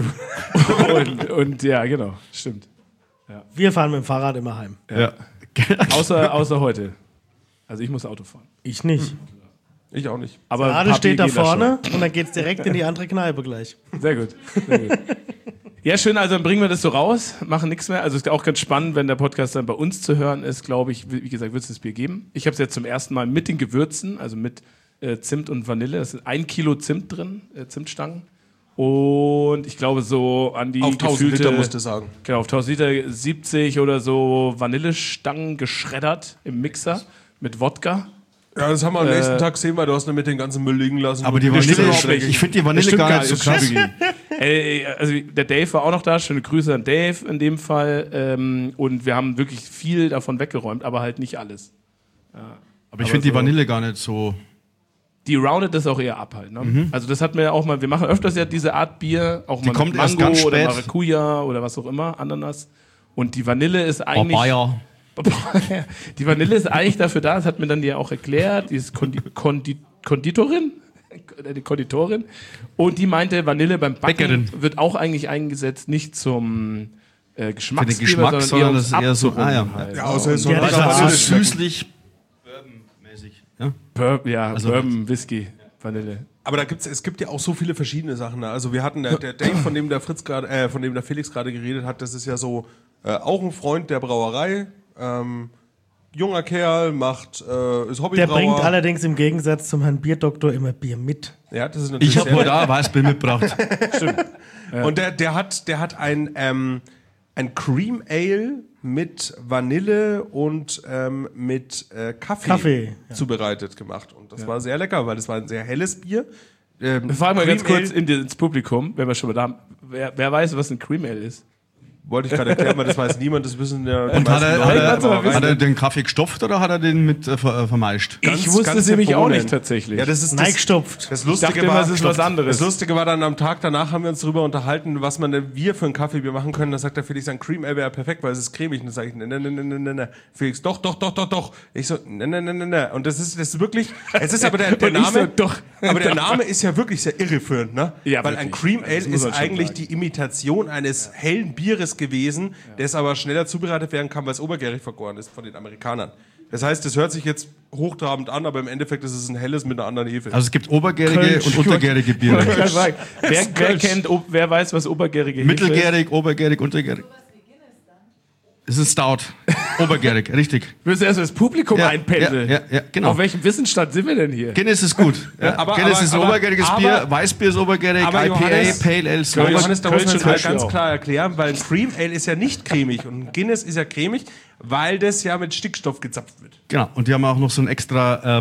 und ja, genau, stimmt. Wir fahren mit dem Fahrrad immer heim. Ja. Außer heute. Also ich muss Auto fahren. Ich nicht. Ich auch nicht. Aber Gerade Papi steht da geht schon. vorne und dann geht's direkt in die andere Kneipe gleich. Sehr gut. Sehr gut. Ja, schön, also dann bringen wir das so raus, machen nichts mehr. Also ist auch ganz spannend, wenn der Podcast dann bei uns zu hören ist, glaube ich, wie gesagt, wird es das Bier geben. Ich habe es jetzt zum ersten Mal mit den Gewürzen, also mit Zimt und Vanille. Da sind 1 Kilo Zimt drin, Zimtstangen. Und ich glaube so an die Auf 1000 gefühlte, Liter musst du sagen. Genau, auf 1000 Liter 70 oder so Vanillestangen geschreddert im Mixer mit Wodka. Ja, das haben wir am nächsten Tag gesehen, weil du hast mit den ganzen Müll liegen lassen. Aber die Und Vanille, stimmt überhaupt nicht. ich finde die Vanille gar nicht so krass. Also der Dave war auch noch da, schöne Grüße an Dave in dem Fall. Und wir haben wirklich viel davon weggeräumt, aber halt nicht alles. Ja. Aber ich finde die Vanille gar nicht so... Die roundet das auch eher ab halt. Ne? Also das hatten wir ja auch mal, wir machen öfters ja diese Art Bier, auch Die mal kommt mit erst Mango ganz oder spät. Maracuja oder was auch immer, Ananas. Und die Vanille ist eigentlich... Bayer. Die Vanille ist eigentlich dafür da, das hat mir dann die ja auch erklärt, die ist Konditorin. Die Konditorin. Und die meinte, Vanille beim Backen Bäckerin. wird auch eigentlich eingesetzt, nicht zum Geschmacksgeber, Für den Geschmack, sondern das ist eher so... abzurunden halt. Ja, außer es soll Ja, halt das auch war so Vanille schmecken. süßlich... Bourbon-mäßig. Ja? Also, Bourbon, Whisky, Vanille. Aber es gibt ja auch so viele verschiedene Sachen. Ne? Also wir hatten der Dave, von dem der Felix gerade geredet hat, das ist ja so auch ein Freund der Brauerei. Junger Kerl, ist Hobbybrauer. Der bringt allerdings im Gegensatz zum Herrn Bierdoktor immer Bier mit. Ja, das ist natürlich Ich habe sehr heute auch Weißbier mitgebracht. Und der hat ein Cream Ale mit Vanille und mit Kaffee zubereitet gemacht. Und das war sehr lecker, weil das war ein sehr helles Bier. Wir fragen mal ganz Cream kurz Ale- ins Publikum, wenn wir schon mal da haben. Wer weiß, was ein Cream Ale ist? Wollte ich gerade erklären, weil das weiß niemand, das wissen ja die Und meisten Leute. hat er den Kaffee gestopft oder hat er den mit vermeischt? Ich wusste es nämlich auch nicht tatsächlich. Ja, das ist Nein, gestopft. das ich Lustige dachte immer, es ist was anderes. Das Lustige war dann am Tag danach haben wir uns darüber unterhalten, was wir für ein Kaffeebier machen können. Da sagt der Felix, ein Cream Ale wäre perfekt, weil es ist cremig. Und dann sage ich, ne. Felix, doch. Ich so, ne. Und das ist wirklich, es ist aber der Und ich Name, so, doch. aber der Name ist ja wirklich sehr irreführend, ne? Ja, weil wirklich. ein Cream Ale Das muss ist man schon eigentlich sagen. die Imitation eines hellen Bieres gewesen, das aber schneller zubereitet werden kann, weil es obergärig vergoren ist von den Amerikanern. Das heißt, das hört sich jetzt hochtrabend an, aber im Endeffekt ist es ein helles mit einer anderen Hefe. Also es gibt obergärige und untergärige Biere. Ich kann sagen, wer weiß, was obergärige Hefe ist? Mittelgärig, obergärig, untergärig. Es ist Stout. Obergärig, richtig. Wir müssen erst das Publikum einpendeln. Ja, genau. Auf welchem Wissensstand sind wir denn hier? Guinness ist gut. Ja, aber- Guinness ist aber- obergäriges aber- Bier, Weißbier ist obergärig, aber IPA, Johannes- Pale Ale, Aber Sour. Johannes, da muss Kölsch man und es halt Kölsch ganz auch. klar erklären, weil ein Cream Ale ist ja nicht cremig und ein Guinness ist ja cremig, weil das ja mit Stickstoff gezapft wird. Genau, und die haben auch noch so einen extra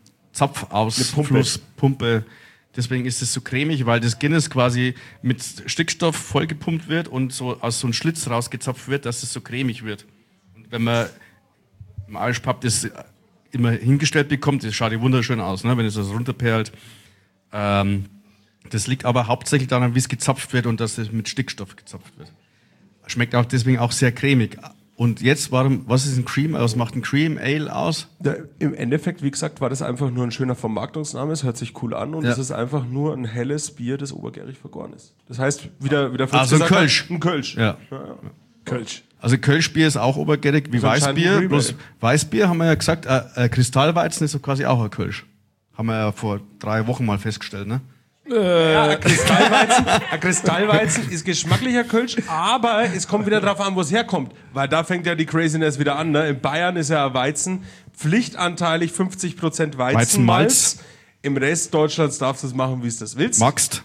Zapfausflusspumpe. Deswegen ist es so cremig, weil das Guinness quasi mit Stickstoff vollgepumpt wird und so aus so einem Schlitz rausgezapft wird, dass es so cremig wird. Und wenn man im Irish Pub das immer hingestellt bekommt, das schaut ja wunderschön aus, ne, wenn es das runterperlt. Das liegt aber hauptsächlich daran, wie es gezapft wird und dass es mit Stickstoff gezapft wird. Schmeckt auch deswegen auch sehr cremig. Und jetzt, was ist ein Cream? Was macht ein Cream Ale aus? Ja, im Endeffekt, wie gesagt, war das einfach nur ein schöner Vermarktungsname. Es hört sich cool an und Ja. es ist einfach nur ein helles Bier, das obergärig vergoren ist. Das heißt, wieder Fritz Also ein gesagt hat, Kölsch. ein Kölsch. Ja. Kölsch. Also Kölschbier ist auch obergärig wie Das ist anscheinend ein Weißbier. Cream Bloß Ale. Weißbier haben wir ja gesagt, Kristallweizen ist so quasi auch ein Kölsch. Haben wir ja vor 3 Wochen mal festgestellt, ne? Ja, ein Kristallweizen ist geschmacklicher Kölsch, aber es kommt wieder drauf an, wo es herkommt. Weil da fängt ja die Craziness wieder an. Ne? In Bayern ist ja Weizen pflichtanteilig 50% Weizenmalz. Weizenmalz. Im Rest Deutschlands darfst du es machen, wie es das willst. Magst.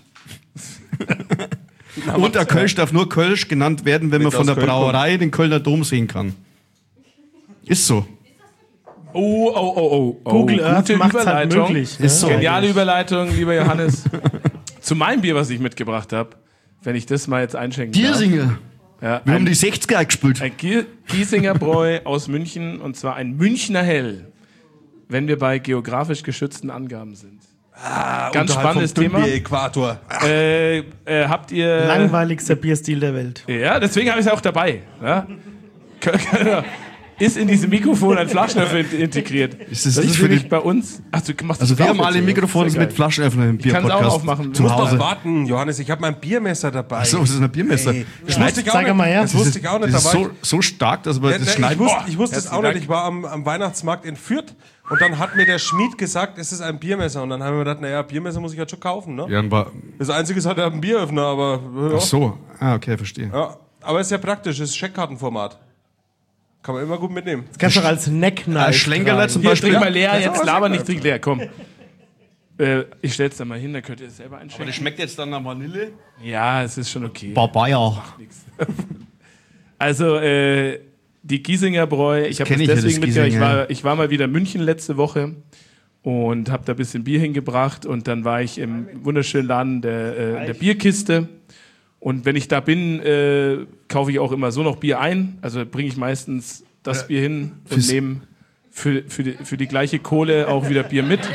Und der Kölsch darf nur Kölsch genannt werden, wenn man Wenn's von aus der Köln Brauerei den Kölner Dom sehen kann. Ist so. Oh. Google Earth Gute macht's halt Überleitung. möglich. Ist so. Geniale Überleitung, lieber Johannes. Zu meinem Bier, was ich mitgebracht habe, wenn ich das mal jetzt einschenken darf. Giersinger. Ja, Wir haben ein, die 60er gespielt. ein Giesinger Bräu aus München, und zwar ein Münchner Hell, wenn wir bei geografisch geschützten Angaben sind. Ganz spannendes Thema. Äquator. Habt ihr... Langweiligster Bierstil der Welt. Ja, deswegen habe ich es auch dabei. Ja? Ist in diesem Mikrofon ein Flaschenöffner integriert. Ist das das nicht ist für nämlich die- bei uns... Ach, du machst Also das wir auch haben alle jetzt, Mikrofone sehr mit geil. Flaschenöffner im kann's auch Bierpodcast aufmachen. zu Du musst Hause. Warten, Johannes, ich habe mein Biermesser dabei. Achso, das ist ein Biermesser. Das wusste ich auch Zeig nicht. mal her. Das wusste ich auch nicht Das ist dabei. so stark, dass man das Ich schneiden wusste es auch herzlichen nicht. Dank. Ich war am Weihnachtsmarkt in Fürth Und dann hat mir der Schmied gesagt, es ist ein Biermesser. Und dann haben wir gedacht, naja, Biermesser muss ich halt schon kaufen, ne? Ja, Das Einzige ist halt ein Bieröffner, aber... Ja. ach so. Ah, okay, verstehe. Ja, aber ist ja praktisch, ist Scheckkartenformat. Kann man immer gut mitnehmen. Das kannst du auch als Neckknife Als Schlenkerler tragen. zum Hier, Beispiel. trink mal leer, das ist jetzt aber laber sehr nicht, trink leer, komm. Ich stell's da mal hin, dann könnt ihr es selber Aber einschenken. das schmeckt jetzt dann nach Vanille. Ja, es ist schon okay. Bayer. Also, die Giesinger Bräu, ich habe kenn das ich ja, deswegen das mitgebracht. Giesinger. Ich war mal wieder in München letzte Woche und habe da ein bisschen Bier hingebracht und dann war ich im wunderschönen Laden der Bierkiste. Und wenn ich da bin, kaufe ich auch immer so noch Bier ein. Also bringe ich meistens das Bier hin und nehme für die gleiche Kohle auch wieder Bier mit.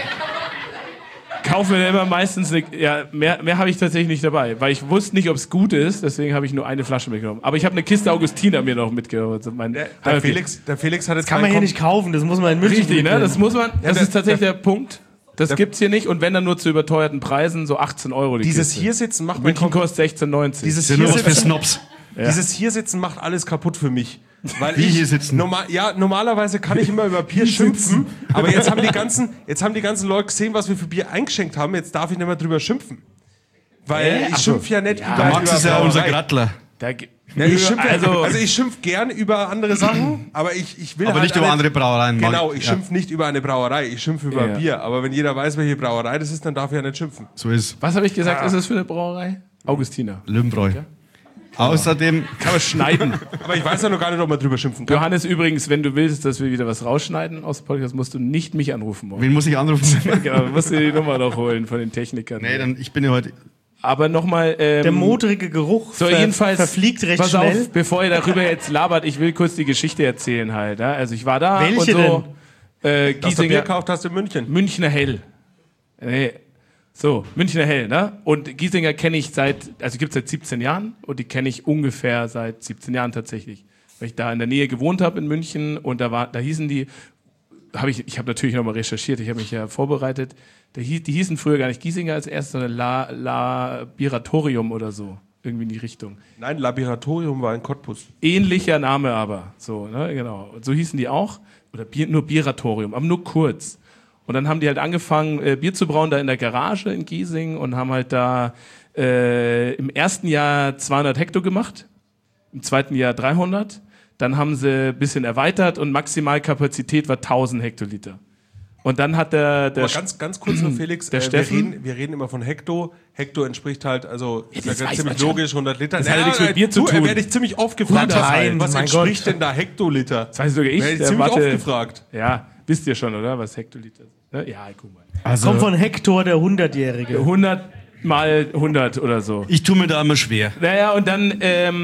Kaufe mir immer meistens mehr habe ich tatsächlich nicht dabei, weil ich wusste nicht, ob es gut ist, deswegen habe ich nur eine Flasche mitgenommen. Aber ich habe eine Kiste Augustiner mir noch mitgenommen. Also Der Felix hat jetzt Kann man hier nicht kaufen, das muss man in München Richtig, ne? mitnehmen. Das muss man. Das der- ist tatsächlich der Punkt. Das gibt's hier nicht und wenn dann nur zu überteuerten Preisen, so 18 Euro die Dieses Kiste. Hiersitzen macht mein München kostet 16,90. Dieses Das ist ja nur was für Hiersitzen, Snobs. dieses Hiersitzen macht alles kaputt für mich. Weil Wie ich hier sitzen? Normalerweise kann ich immer über Bier schimpfen, aber jetzt haben die ganzen Leute gesehen, was wir für Bier eingeschenkt haben, jetzt darf ich nicht mehr drüber schimpfen. Weil ich schimpfe ja nicht über Max ist ja Brauerei. unser Grattler. Ja, ich schimpf, Also- also ich schimpf gern über andere Sachen, aber ich will Aber halt nicht über andere Brauereien. Genau, ich schimpf nicht über eine Brauerei, ich schimpf über Ja. Bier. Aber wenn jeder weiß, welche Brauerei das ist, dann darf ich ja nicht schimpfen. So ist Was habe ich gesagt, ist das für eine Brauerei? Augustiner. Löwenbräu. Außerdem, Kann man schneiden. Aber ich weiß ja noch gar nicht, ob man drüber schimpfen kann. Johannes, übrigens, wenn du willst, dass wir wieder was rausschneiden aus dem Podcast, musst du nicht mich anrufen morgen. wen muss ich anrufen? Genau, du musst dir die Nummer noch holen von den Technikern. Nee, dann, ich bin ja heute. Aber nochmal. Der modrige Geruch So, jedenfalls verfliegt recht pass schnell. auf, bevor ihr darüber jetzt labert, ich will kurz die Geschichte erzählen halt. Ja? Also ich war da Welche und so. Dass du Bier Giesinger, gekauft hast in München. Münchner Hell. Nee. So, Münchner Hell, ne? Und Giesinger kenne ich gibt's seit 17 Jahren und die kenne ich ungefähr seit 17 Jahren tatsächlich. Weil ich da in der Nähe gewohnt habe in München und da hießen die, ich habe natürlich nochmal recherchiert, ich habe mich ja vorbereitet, die hießen früher gar nicht Giesinger als erstes, sondern Labiratorium oder so. Irgendwie in die Richtung. Nein, Laboratorium war in Cottbus. Ähnlicher Name aber, so, ne, genau. Und so hießen die auch, oder nur Biratorium, aber nur kurz. Und dann haben die halt angefangen, Bier zu brauen da in der Garage in Giesing und haben halt da im ersten Jahr 200 Hektar gemacht, im zweiten Jahr 300. Dann haben sie ein bisschen erweitert und Maximalkapazität war 1000 Hektoliter. Und dann hat der Aber ganz kurz nur, Felix, der Steffen? wir reden immer von Hekto. Hekto entspricht halt, also ist das ja weiß ziemlich man schon. logisch, 100 Liter. Das hat ja nichts mit Bier zu tun. werde ich ziemlich oft gefragt, 100, was mein entspricht Gott. denn da Hektoliter? Das weiß sogar ich, Werde ich der ziemlich oft Mathe, gefragt. ja, wisst ihr schon, oder, was Hektoliter ist? Ne? Ja, guck mal. Kommt von Hector, der 100-Jährige. 100 mal 100 oder so. Ich tue mir da immer schwer. Naja, und dann,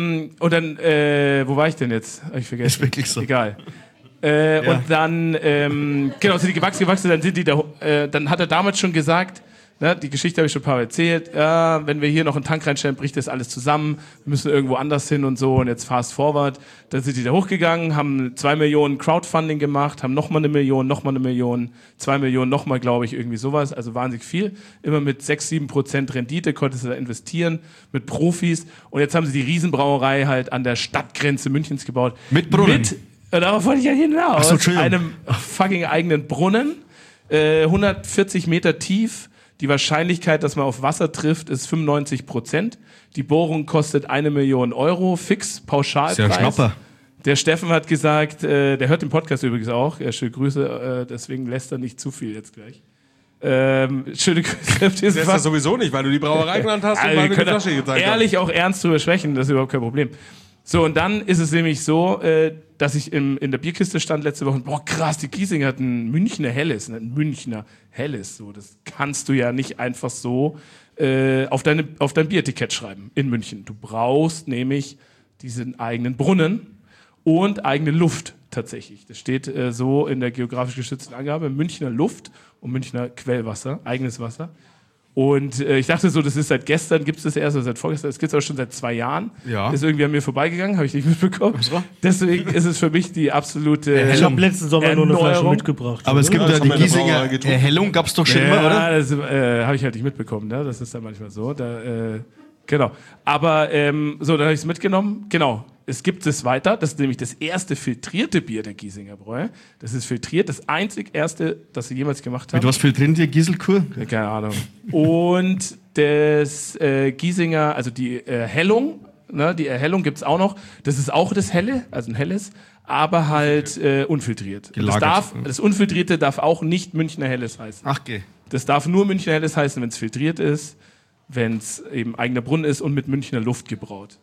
wo war ich denn jetzt? Hab ich vergessen. Ist wirklich so. Egal. Und dann, genau, sind die gewachsen, dann sind die da, dann hat er damals schon gesagt, ne, die Geschichte habe ich schon ein paar Mal erzählt, ja, wenn wir hier noch einen Tank reinstellen, bricht das alles zusammen, wir müssen irgendwo anders hin und so und jetzt fast forward. Dann sind die da hochgegangen, haben 2 Millionen Crowdfunding gemacht, haben nochmal 1 Million, nochmal 1 Million, 2 Millionen, nochmal, glaube ich, irgendwie sowas, also wahnsinnig viel. Immer mit 6-7% Rendite konntest du da investieren, mit Profis und jetzt haben sie die Riesenbrauerei halt an der Stadtgrenze Münchens gebaut. Mit Brunnen. Darauf wollte ich ja hinaus. Ach so, Entschuldigung. Einem fucking eigenen Brunnen, 140 Meter tief. Die Wahrscheinlichkeit, dass man auf Wasser trifft, ist 95%. Die Bohrung kostet 1 Million Euro, fix, Pauschalpreis. Ist ja ein Schnapper. Der Steffen hat gesagt, der hört den Podcast übrigens auch, schöne Grüße, deswegen lässt er nicht zu viel jetzt gleich. Schöne Grüße. Das ist ja sowieso nicht, weil du die Brauerei genannt hast und Also, weil wir wir die können Flasche gezeigt haben. ehrlich auch ernst drüber sprechen, das ist überhaupt kein Problem. So, und dann ist es nämlich so, dass ich in der Bierkiste stand letzte Woche, boah krass, die Giesinger hat ein Münchner Helles, ein Münchner Helles, so, das kannst du ja nicht einfach so auf dein Bieretikett schreiben in München. Du brauchst nämlich diesen eigenen Brunnen und eigene Luft tatsächlich. Das steht so in der geografisch geschützten Angabe, Münchner Luft und Münchner Quellwasser, eigenes Wasser. Und ich dachte so, das ist seit gestern, gibt es das erst, oder seit vorgestern, das gibt es aber schon seit 2 Jahren. Ja. Ist irgendwie an mir vorbeigegangen, habe ich nicht mitbekommen. Deswegen ist es für mich die absolute Ich habe letzten Sommer nur eine Flasche Erneuerung. mitgebracht. Aber es gibt das ja haben die wir in der Giesinger Brauerei getrunken. Erhellung, gab's doch schon immer, Ja, oder? das habe ich halt nicht mitbekommen, ne? Das ist dann manchmal so. Genau. Aber so, dann habe ich es mitgenommen. Genau. es gibt es weiter. Das ist nämlich das erste filtrierte Bier der Giesinger Bräu. Das ist filtriert, das einzig erste, das sie jemals gemacht haben. Mit was filtrieren die Gieselkur? Keine Ahnung. Und das Giesinger, also die Erhellung, ne, die Erhellung gibt's auch noch. Das ist auch das Helle, also ein helles, aber halt unfiltriert. Das Unfiltrierte darf auch nicht Münchner Helles heißen. Ach, geh. Das darf nur Münchner Helles heißen, wenn es filtriert ist, wenn es eben eigener Brunnen ist und mit Münchner Luft gebraut.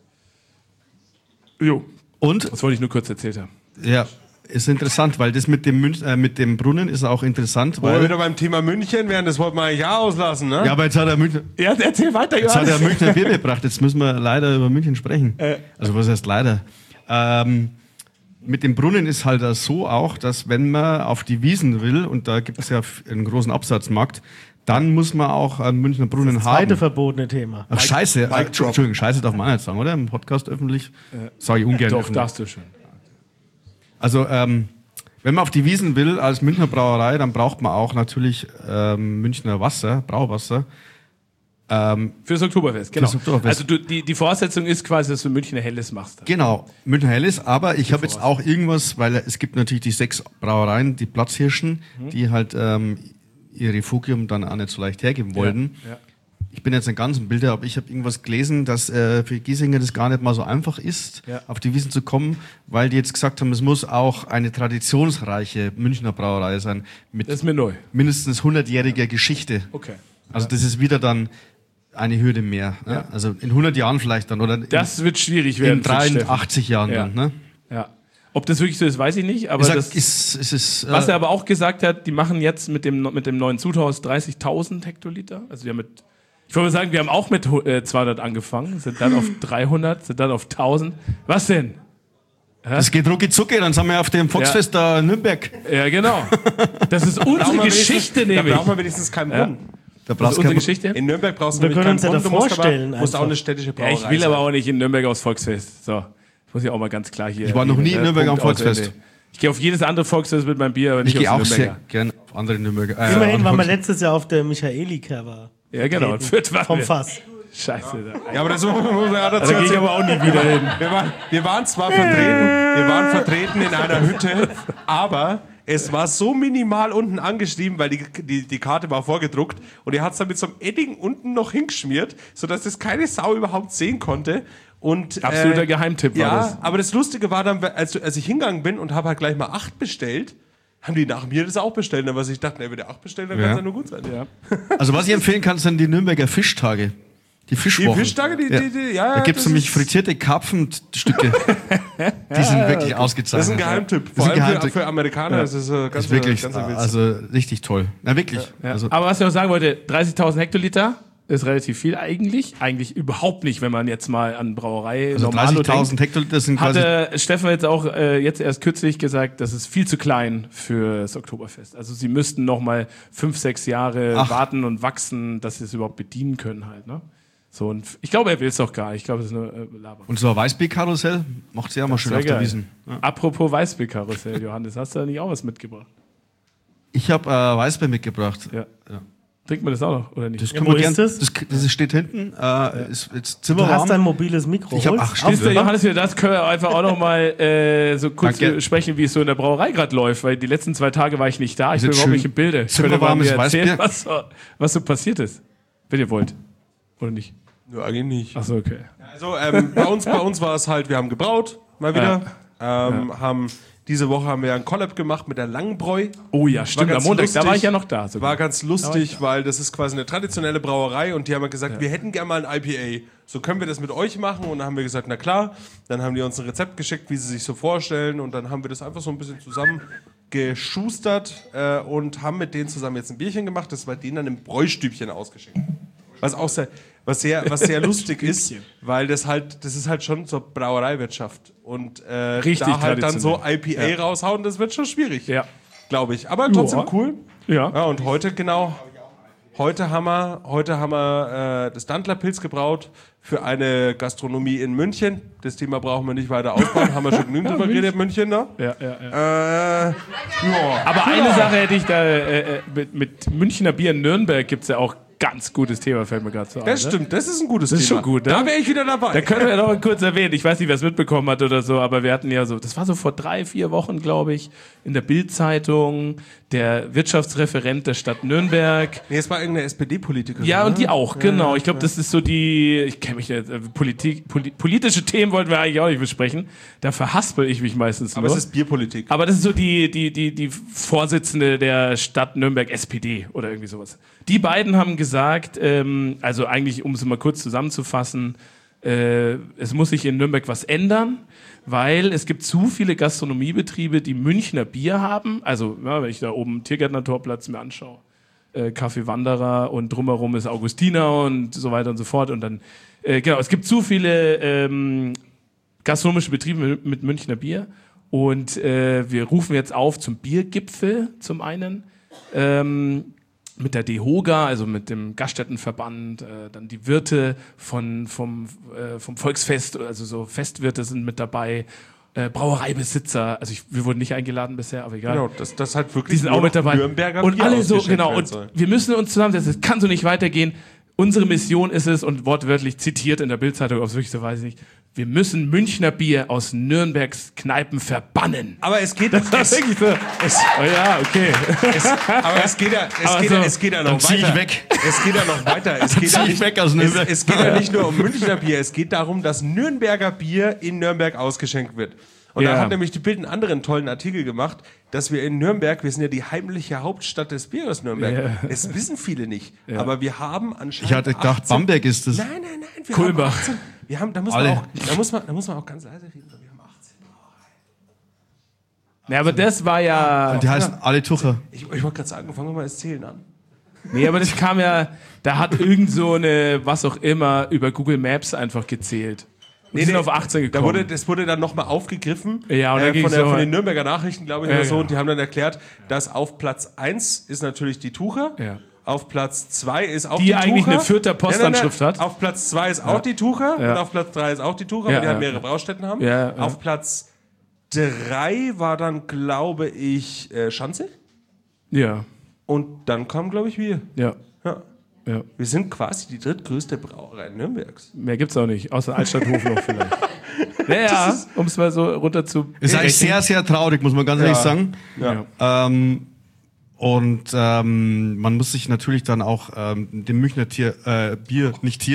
Jo. Und? Das wollte ich nur kurz erzählt haben. Ja, ist interessant, weil das mit dem Brunnen ist auch interessant, Wo wir weil... wieder beim Thema München wären, das wollten wir eigentlich ja auslassen, ne? Ja, aber jetzt hat er Münchner... Ja, erzähl weiter, Jetzt hat Johannes. er Münchner Bier gebracht, jetzt müssen wir leider über München sprechen. Also was heißt leider? Mit dem Brunnen ist halt so auch, dass wenn man auf die Wiesen will, und da gibt es ja einen großen Absatzmarkt, dann muss man auch einen Münchner Brunnen haben. Zweite verbotene Thema. Ach, Scheiße. Entschuldigung, Scheiße darf man auch nicht sagen, oder? Im Podcast öffentlich. Sage ich ungern. Doch, öffentlich. darfst du schon. Also, wenn man auf die Wiesen will als Münchner Brauerei, dann braucht man auch natürlich Münchner Wasser, Brauwasser. Fürs Oktoberfest, genau. Fürs Oktoberfest. Also die Voraussetzung ist quasi, dass du Münchner Helles machst. Genau, Münchner Helles, aber ich habe jetzt auch irgendwas, weil es gibt natürlich die 6 Brauereien, die Platzhirschen, die halt ihr Refugium dann auch nicht so leicht hergeben wollten. Ja. Ich bin jetzt nicht ganz im Bilder, aber ich habe irgendwas gelesen, dass für Giesinger das gar nicht mal so einfach ist, auf die Wiesen zu kommen, weil die jetzt gesagt haben, es muss auch eine traditionsreiche Münchner Brauerei sein mit Das ist mir neu. mindestens 100-jähriger Geschichte. Okay. Also das ist wieder dann eine Hürde mehr. Ne? Also in 100 Jahren vielleicht dann oder Das wird schwierig werden. in für Steffen. 83 Jahren Ja. dann. Ne? Ja. Ob das wirklich so ist, weiß ich nicht. Aber Ich sag, das, ist, was er aber auch gesagt hat, die machen jetzt mit dem neuen Zuthaus 30.000 Hektoliter. Also wir haben ich wollte mal sagen, wir haben auch mit 200 angefangen, sind dann auf 300, sind dann auf 1000. Was denn? es geht rucki zucki, dann sind wir auf dem Volksfest da in Nürnberg. Ja, genau. Das ist unsere Geschichte, Da nämlich. braucht man wenigstens keinen Brunnen. Da Das brauchst ist unsere kein- Geschichte. In Nürnberg brauchst du Wir nämlich können keinen uns ja Brunnen, da vorstellen musst auch einfach. eine städtische Ja, Brauerei ich will sein. aber auch nicht in Nürnberg aufs Volksfest. So, das muss ich auch mal ganz klar hier. Ich war noch nie in Nürnberg am Punkt, Volksfest. Ende. Ich gehe auf jedes andere Volksfest mit meinem Bier, aber Ich nicht gehe auch aufs sehr Nürnberger. gerne auf andere Nürnberger. Immerhin waren wir Volksfest. letztes Jahr auf der Michaelika war. Ja, genau. Und Fürth waren Vom wir. Fass. Scheiße. Ja, aber das muss man ja dazu Da gehe ich erzählen. aber auch nie wieder hin. Wir waren zwar vertreten in einer Hütte, aber es war so minimal unten angeschrieben, weil die Karte war vorgedruckt und er hat es dann mit so einem Edding unten noch hingeschmiert, sodass es keine Sau überhaupt sehen konnte. Und, Absoluter Geheimtipp war ja, das. aber das Lustige war dann, als ich hingegangen bin und habe halt gleich mal 8 bestellt, haben die nach mir das auch bestellt. Aber ich dachte, wenn der 8 bestellt, dann kann es ja nur gut sein. Ja. Also was ich empfehlen kann, sind die Nürnberger Fischtage. Die Fischwochen. Die Fischtage, Da gibt es das nämlich ist- frittierte Karpfenstücke. Die sind wirklich ausgezeichnet. Das ist ein Geheimtipp. Das Vor ist ein allem Geheimtipp. für Amerikaner ist es Das ganz ist wirklich, ganz also richtig toll. Na wirklich. Ja. Also, Aber was ich noch sagen wollte, 30.000 Hektoliter ist relativ viel eigentlich. Eigentlich überhaupt nicht, wenn man jetzt mal an Brauerei also Normalo 30.000 denkt. Hektoliter sind quasi... Hatte Steffen jetzt auch jetzt erst kürzlich gesagt, das ist viel zu klein für das Oktoberfest. Also sie müssten noch mal 5, 6 Jahre Ach. warten und wachsen, dass sie es überhaupt bedienen können halt. Ne? So, und ich glaube, er will es doch gar nicht. Ich glaube, das ist nur Laber. Und so ein Weißbier-Karussell macht sie ja mal schön Sehr auf der geil. Wiesn. Ja. Apropos Weißbierkarussell, Johannes, hast du da nicht auch was mitgebracht? Ich habe Weißbier mitgebracht. Ja. Trinkt man das auch noch, oder nicht? Das Ja, können wo wir gern, ist das? das steht hinten. Ist jetzt Du hast zimmerwarm. ein mobiles Mikro. Ich hab- Holst- ach, stimmt. Siehst du, Johannes, wir das können wir einfach auch noch mal so kurz Danke. sprechen, wie es so in der Brauerei gerade läuft, weil die letzten 2 Tage war ich nicht da. Ich bin jetzt überhaupt schön nicht im Bilde. Könnt ihr mal zimmerwarmes mir erzählen, Weißbier? was so passiert ist? Wenn ihr wollt. Oder nicht? Ja, eigentlich nicht. Achso, okay. Also bei uns war es halt, wir haben gebraut, mal wieder. Diese Woche haben wir einen Collab gemacht mit der Langbräu. Oh ja, stimmt, am ganz Montag, lustig. da war ich ja noch da. sogar. War ganz lustig, weil das ist quasi eine traditionelle Brauerei und die haben gesagt, wir hätten gerne mal ein IPA. So können wir das mit euch machen und dann haben wir gesagt, na klar. Dann haben die uns ein Rezept geschickt, wie sie sich so vorstellen und dann haben wir das einfach so ein bisschen zusammen geschustert und haben mit denen zusammen jetzt ein Bierchen gemacht, das bei denen dann im Bräustübchen ausgeschenkt. Was auch sehr lustig ist, weil das ist halt schon zur Brauereiwirtschaft und Richtig da halt dann so traditionell. IPA raushauen, das wird schon schwierig, Ja. glaube ich. Aber trotzdem Ja. cool. Ja. Ja, und heute haben wir das Dantlerpilz gebraut für eine Gastronomie in München. Das Thema brauchen wir nicht weiter ausbauen, haben wir schon genügend drüber geredet, München, ne? Aber eine Sache hätte ich da, mit Münchner Bier in Nürnberg gibt es ja auch ganz gutes Thema, fällt mir gerade so ein. Das ne? stimmt, das ist ein gutes Das Thema. ist schon gut, ne? Da wäre ich wieder dabei. Da können wir noch mal kurz erwähnen, ich weiß nicht, wer es mitbekommen hat oder so, aber wir hatten ja so, das war so vor 3-4 Wochen, glaube ich, in der Bild-Zeitung, der Wirtschaftsreferent der Stadt Nürnberg. Nee, es war irgendeine SPD-Politikerin. Ja, ne? und die auch, genau. Ich glaube, das ist so die, ich kenne mich jetzt, politische Themen wollten wir eigentlich auch nicht besprechen. Da verhaspel ich mich meistens Aber nur. es ist Bierpolitik. Aber das ist so die Vorsitzende der Stadt Nürnberg, SPD oder irgendwie sowas. Die beiden haben gesagt, also eigentlich, um es mal kurz zusammenzufassen, es muss sich in Nürnberg was ändern, weil es gibt zu viele Gastronomiebetriebe, die Münchner Bier haben. Also, ja, wenn ich da oben Tiergärtner-Torplatz mir anschaue, Café Wanderer und drumherum ist Augustiner und so weiter und so fort. Und dann, genau, es gibt zu viele gastronomische Betriebe mit Münchner Bier. Und wir rufen jetzt auf zum Biergipfel zum einen. Mit der DEHOGA, also mit dem Gaststättenverband, dann die Wirte vom Volksfest, also so Festwirte sind mit dabei, Brauereibesitzer, also wir wurden nicht eingeladen bisher, aber egal. Genau, das halt wirklich Die sind auch mit dabei. Nürnberger Und Bier alle so, ausgeschenkt genau, werden und soll. wir müssen uns zusammensetzen, es kann so nicht weitergehen. Unsere Mission ist es, und wortwörtlich zitiert in der Bildzeitung, ob es wirklich so weiß ich nicht, wir müssen Münchner Bier aus Nürnbergs Kneipen verbannen. Aber es geht... Das ist wirklich so. Oh ja, okay. Aber es geht ja, es geht ja noch zieh ich weiter. weg. Es geht ja noch weiter. Es geht ja zieh ich weg aus Nürnberg. Es geht ja nicht nur um Münchner Bier, es geht darum, dass Nürnberger Bier in Nürnberg ausgeschenkt wird. Und Ja. da hat nämlich die Bild einen anderen tollen Artikel gemacht, dass wir in Nürnberg, wir sind ja die heimliche Hauptstadt des Bieres Nürnberg. Ja. Das wissen viele nicht. Aber wir haben anscheinend. Ich hatte gedacht, 18 Bamberg ist das. Nein. Wir Kulmbach. haben 18. Wir haben, da muss Alle. man auch ganz leise reden. Wir haben 18. Ja, aber das war ja. Die heißen alle Tucher. Ich wollte gerade sagen, fangen wir mal das Zählen an. Nee, aber das kam ja. Da hat irgend so eine, was auch immer, über Google Maps einfach gezählt. Und die sind auf 18 gekommen. Das wurde dann nochmal aufgegriffen Ja, und dann ging's so- von den Nürnberger Nachrichten, glaube ich, Ja, oder so. ja. Und die haben dann erklärt, dass auf Platz 1 ist natürlich die Tucher. Ja. Auf Platz 2 ist auch Die die eigentlich Tucher. eine Fürther Postanschrift hat. Auf Platz 2 ist auch die Tucher. Ja. Und auf Platz 3 ist auch die Tucher, Ja, weil die halt ja. mehrere Braustätten haben. Ja, ja. Auf Platz 3 war dann, glaube ich, Schanze. Ja, Und dann kam, glaube ich, wir. ja, Ja. ja. Wir sind quasi die drittgrößte Brauerei Nürnbergs. Mehr gibt's auch nicht, außer Altstadthof noch vielleicht. Naja, um es mal so runter zu. Ist eigentlich sehr, sehr traurig, muss man ganz ehrlich sagen. Ja. Man muss sich natürlich dann auch dem Münchner Bier,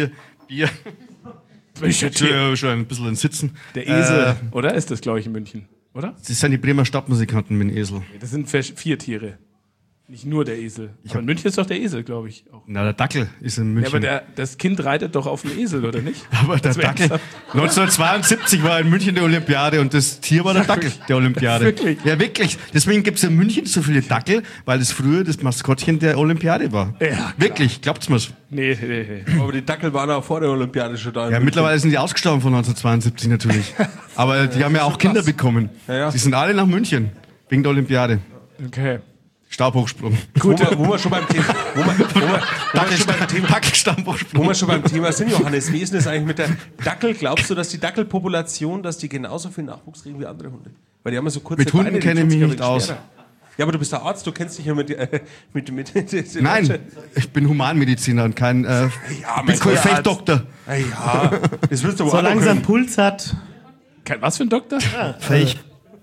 schon ein bisschen in Sitzen. Der Esel, oder? Ist das, glaube ich, in München, oder? Das sind die Bremer Stadtmusikanten mit dem Esel. Das sind 4 Tiere. Nicht nur der Esel. Aber in München ist doch der Esel, glaube ich. Auch. Na, der Dackel ist in Ja, München. aber das Kind reitet doch auf dem Esel, oder nicht? Aber der wär Dackel. ernsthaft. 1972 war in München die Olympiade und das Tier war der Dackel der Olympiade. Wirklich? Ja, wirklich. Deswegen gibt es in München so viele Dackel, weil das früher das Maskottchen der Olympiade war. Ja, klar. Wirklich, glaubt's mir's. Nee. Aber die Dackel waren auch vor der Olympiade schon da. in Ja, München. mittlerweile sind die ausgestorben von 1972 natürlich. Aber die haben ja auch Kinder bekommen. Ja. Die sind alle nach München wegen der Olympiade. Okay. Stabhochsprung. Wo wir schon beim Thema, Dackelstabhochsprung. wo wir schon beim Thema sind, Johannes, wie ist denn das eigentlich mit der Dackel? Glaubst du, dass die Dackelpopulation, dass die genauso viel Nachwuchs kriegen wie andere Hunde? Weil die haben ja so kurze Mit Hunden Beine, die kenne ich tun sich mich ja nicht ein wenig aus. schwerer. Ja, aber du bist der Arzt, du kennst dich ja mit Nein, ich bin Humanmediziner und kein mein Fechtdoktor. Ja, das willst du aber auch Solange noch er einen können. Puls hat. Was für ein Doktor? Fecht.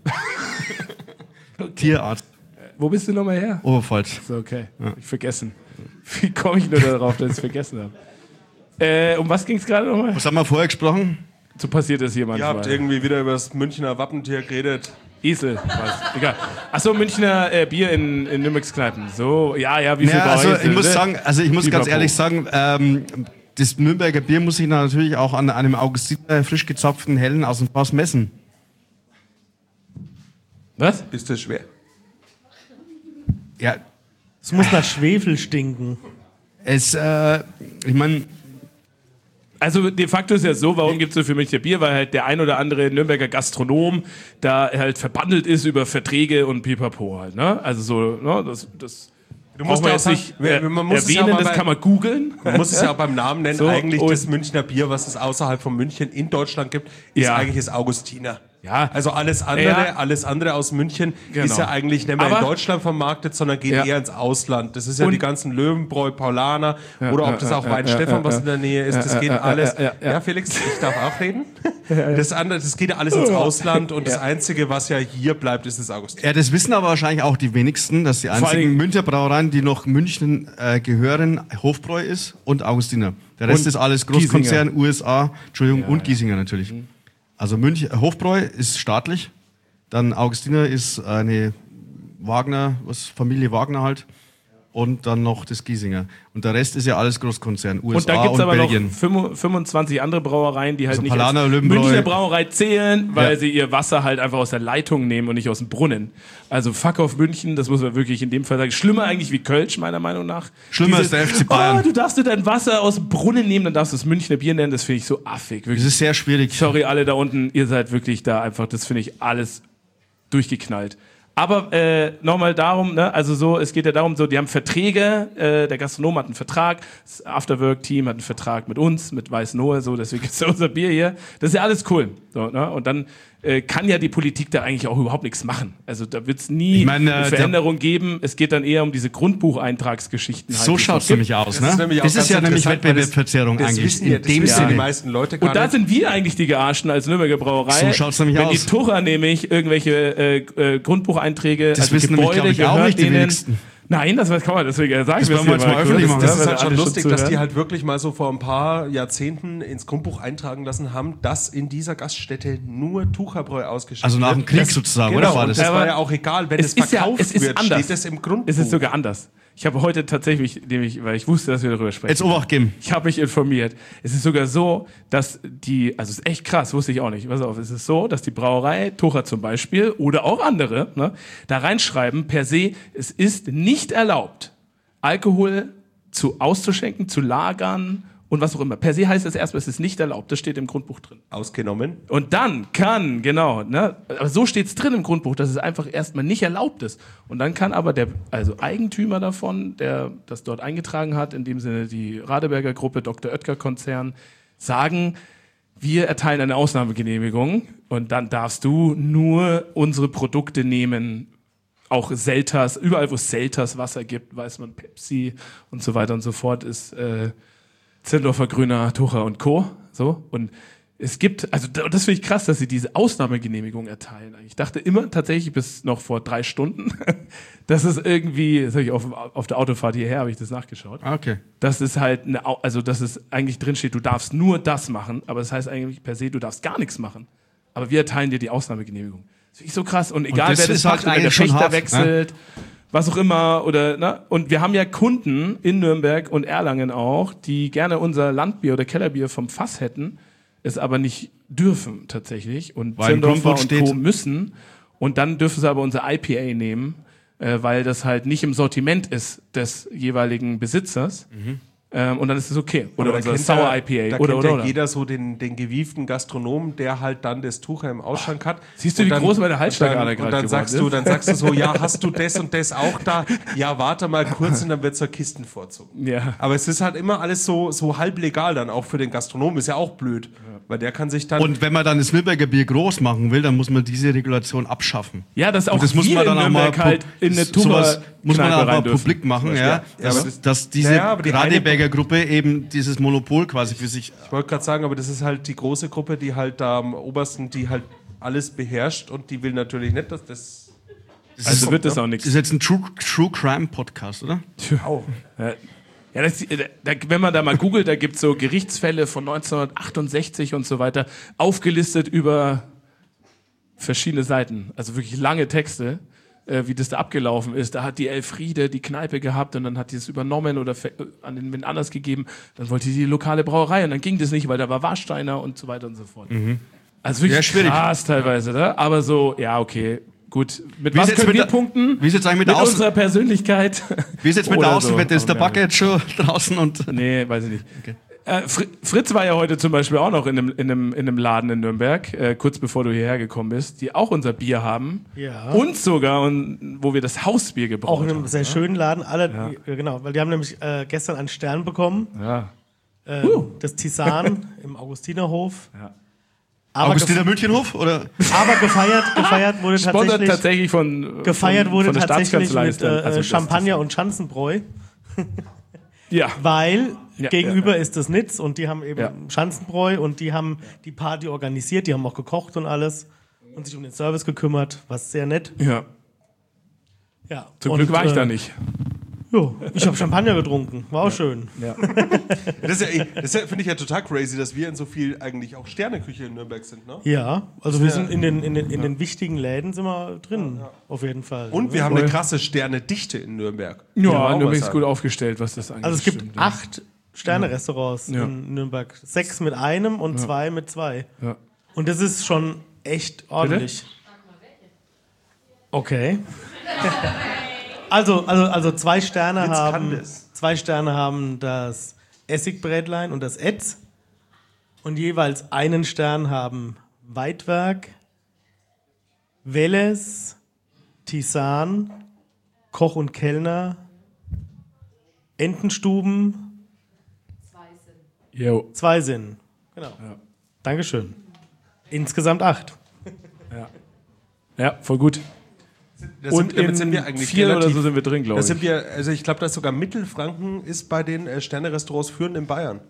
Tierarzt. Wo bist du nochmal her? Oberpfalz. So, okay. Ich vergessen. Wie komme ich nur darauf, dass ich es vergessen habe? Um was ging es gerade nochmal? Was haben wir vorher gesprochen? So passiert es hier Ihr manchmal. habt irgendwie wieder über das Münchner Wappentier geredet. Esel, was? Egal. Achso, Münchner Bier in Nürnbergs Kneipen. So, ja, wie viel Ja, bei also euch ich muss sind, sagen, also ich muss ganz Pipapo. ehrlich sagen, das Nürnberger Bier muss ich natürlich auch an einem Augustiner frisch gezapften Hellen aus dem Fass messen. Was? Ist das schwer? Ja, Es muss nach Schwefel stinken. ich meine, Also de facto ist ja so, warum gibt es so viel Münchner Bier? Weil halt der ein oder andere Nürnberger Gastronom da halt verbandelt ist über Verträge und Pipapo halt, ne? Also so, ne? Das Du braucht man jetzt sagen, nicht man muss es ja erwähnen, aber das kann man googeln. Man muss es ja auch beim Namen nennen. So, eigentlich und- das Münchner Bier, was es außerhalb von München in Deutschland gibt, ist Ja. eigentlich das Augustiner. Ja. Also alles andere aus München ist ja eigentlich nicht mehr in Deutschland vermarktet, sondern geht eher ins Ausland. Das ist ja die ganzen Löwenbräu, Paulaner oder ob das auch Weinstefan, was in der Nähe ist. Das geht alles. Ja, Felix, ich darf auch reden. Das geht ja alles ins Ausland und das Einzige, was ja hier bleibt, ist das Augustiner. Ja, das wissen aber wahrscheinlich auch die wenigsten, dass die einzigen Münchner Brauereien, die noch München gehören, Hofbräu ist und Augustiner. Der Rest ist alles Großkonzern, USA, und Giesinger natürlich. Also Hofbräu ist staatlich, dann Augustiner ist eine Familie Wagner halt, und dann noch das Giesinger. Und der Rest ist ja alles Großkonzern, USA und da gibt's aber Belgien. noch 25 andere Brauereien, die halt also nicht Paulaner, als Löwenbräu. Münchner Brauerei zählen, weil sie ihr Wasser halt einfach aus der Leitung nehmen und nicht aus dem Brunnen. Also fuck auf München, das muss man wirklich in dem Fall sagen. Schlimmer eigentlich wie Kölsch, meiner Meinung nach. Schlimmer ist der FC Bayern. Du darfst dir dein Wasser aus dem Brunnen nehmen, dann darfst du es Münchner Bier nennen, das finde ich so affig. Wirklich. Das ist sehr schwierig. Sorry alle da unten, ihr seid wirklich da einfach, das finde ich alles durchgeknallt. Aber nochmal darum, ne, also so, es geht ja darum, so, die haben Verträge, der Gastronom hat einen Vertrag, das Afterwork-Team hat einen Vertrag mit uns, mit Weiß Noah, so, deswegen ist ja unser Bier hier. Das ist ja alles cool. So, ne? Und dann kann ja die Politik da eigentlich auch überhaupt nichts machen. Also da wird es nie eine Veränderung geben. Es geht dann eher um diese Grundbucheintragsgeschichten. So schaut es nämlich aus, ne? Das ist ja nämlich Wettbewerbsverzerrung eigentlich. In dem Sinne die meisten Leute gar und da sind wir eigentlich die Gearschten als Nürnberger Brauerei. So schaut es nämlich aus. Wenn die Tucher nämlich irgendwelche Grundbucheinträge, das wissen nämlich, glaube ich, auch nicht die wenigsten. Nein, das kann man deswegen sagen. Das wollen wir jetzt mal öffentlich machen. Das ist halt schon lustig, dass die halt wirklich mal so vor ein paar Jahrzehnten ins Grundbuch eintragen lassen haben, dass in dieser Gaststätte nur Tucherbräu ausgeschenkt wird. Also nach dem Krieg sozusagen, genau, oder war das? Das war ja auch egal, wenn es verkauft wird, steht das im Grundbuch. Es ist sogar anders. Ich habe heute tatsächlich, weil ich wusste, dass wir darüber sprechen. Jetzt Obacht geben. Ich habe mich informiert. Es ist sogar so, dass also es ist echt krass, wusste ich auch nicht. Pass auf, es ist so, dass die Brauerei, Tucher zum Beispiel, oder auch andere, ne, da reinschreiben, per se, es ist nicht erlaubt, Alkohol auszuschenken, zu lagern und was auch immer. Per se heißt es erstmal, es ist nicht erlaubt. Das steht im Grundbuch drin. Ausgenommen. Und dann kann, genau, ne, aber so steht es drin im Grundbuch, dass es einfach erstmal nicht erlaubt ist. Und dann kann aber der Eigentümer davon, der das dort eingetragen hat, in dem Sinne die Radeberger Gruppe, Dr. Oetker Konzern, sagen, wir erteilen eine Ausnahmegenehmigung und dann darfst du nur unsere Produkte nehmen. Auch Selters, überall wo es Selters Wasser gibt, weiß man, Pepsi und so weiter und so fort, ist Zindorfer, Grüner, Tucher und Co. So. Und es gibt, also das finde ich krass, dass sie diese Ausnahmegenehmigung erteilen. Ich dachte immer tatsächlich bis noch vor 3 Stunden, dass es irgendwie, das habe ich auf der Autofahrt hierher, habe ich das nachgeschaut. Okay. Das ist halt, dass es eigentlich drinsteht, du darfst nur das machen, aber das heißt eigentlich per se, du darfst gar nichts machen. Aber wir erteilen dir die Ausnahmegenehmigung. Das finde ich so krass. Und egal wer das macht, wenn der Pächter wechselt, was auch immer, oder, ne? Und wir haben ja Kunden in Nürnberg und Erlangen auch, die gerne unser Landbier oder Kellerbier vom Fass hätten, es aber nicht dürfen tatsächlich. Und Zindorfer und Co. müssen. Und dann dürfen sie aber unser IPA nehmen, weil das halt nicht im Sortiment ist des jeweiligen Besitzers. Und dann ist es okay. Oder unser Sour IPA. Da kennt jeder so den gewieften Gastronomen, der halt dann das Tucher im Ausschank hat. Siehst du, wie groß meine Halsschlagader gerade geworden ist? Und dann sagst du so, ja, hast du das und das auch da? Ja, warte mal kurz und dann wird zur Kistenvorzug. Ja. Aber es ist halt immer alles so halblegal dann, auch für den Gastronomen. Ist ja auch blöd. Weil der kann sich dann... Und wenn man dann das Nürnberger Bier groß machen will, dann muss man diese Regulation abschaffen. Ja, das auch und das muss man dann auch mal halt in eine Tucher muss man auch mal publik machen, ja. Dass diese Radeberger Gruppe eben dieses Monopol quasi für sich... Ich wollte gerade sagen, aber das ist halt die große Gruppe, die halt da am obersten, die halt alles beherrscht und die will natürlich nicht, dass das... Also wird das auch nichts. Das ist jetzt ein True Crime Podcast, oder? Auch. Ja, wenn man da mal googelt, da gibt es so Gerichtsfälle von 1968 und so weiter, aufgelistet über verschiedene Seiten, also wirklich lange Texte, wie das da abgelaufen ist. Da hat die Elfriede die Kneipe gehabt und dann hat die es übernommen oder an den Wind anders gegeben. Dann wollte die lokale Brauerei und dann ging das nicht, weil da war Warsteiner und so weiter und so fort. Also wirklich krass teilweise, ne? Aber so, ja, okay. Gut, mit was können wir punkten? Wie ist jetzt eigentlich mit unserer Persönlichkeit? Wie ist jetzt mit der Außenwette? Ist der Bagger jetzt schon draußen? Nee, weiß ich nicht. Okay. Fritz war ja heute zum Beispiel auch noch in einem Laden in Nürnberg, kurz bevor du hierher gekommen bist, die auch unser Bier haben. Ja. Und sogar, wo wir das Hausbier gebraut haben. Auch in einem sehr schönen Laden. Genau, weil die haben nämlich gestern einen Stern bekommen. Ja. Das Tisan im Augustinerhof. Ja. Augustiner Münchenhof? Oder? Aber gefeiert wurde Sponsert tatsächlich, tatsächlich von wurde der tatsächlich Staatskanzlei. mit Also Champagner und Schanzenbräu, ja. weil Ja, gegenüber ja. ist das Nitz und die haben eben Ja. Schanzenbräu und die haben die Party organisiert, die haben auch gekocht und alles und sich um den Service gekümmert, was sehr nett. Ja. Ja. Zum und, Glück war ich da nicht. Jo, ich habe Champagner getrunken, war auch schön. Das finde ich ja total crazy, dass wir in so viel eigentlich auch Sterneküche in Nürnberg sind, ne? Ja, also wir sind in den wichtigen Läden sind wir drin, auf jeden Fall. Und wir haben eine krasse Sternedichte in Nürnberg. Ja, auch Nürnberg was ist sagen. gut aufgestellt, was das angeht. Also es gibt Stimmt, 8 Sterne-Restaurants Ja. in Nürnberg. 6 mit einem und 2 mit 2. Ja. Und das ist schon echt ordentlich. Okay. Also 2 Sterne Jetzt kann haben. das. 2 Sterne haben das Essigbrätlein und das Etz. Und jeweils einen Stern haben Weidwerk, Welles, Tisan, Koch und Kellner, Entenstuben, Jo. 2 sind. Genau. Dankeschön. Insgesamt 8. Ja, voll gut. Und damit in sind wir eigentlich 4 oder relativ- so sind wir drin, glaube Da ich. sind wir, also ich glaube, dass sogar Mittelfranken ist bei den Sterne-Restaurants führend in Bayern.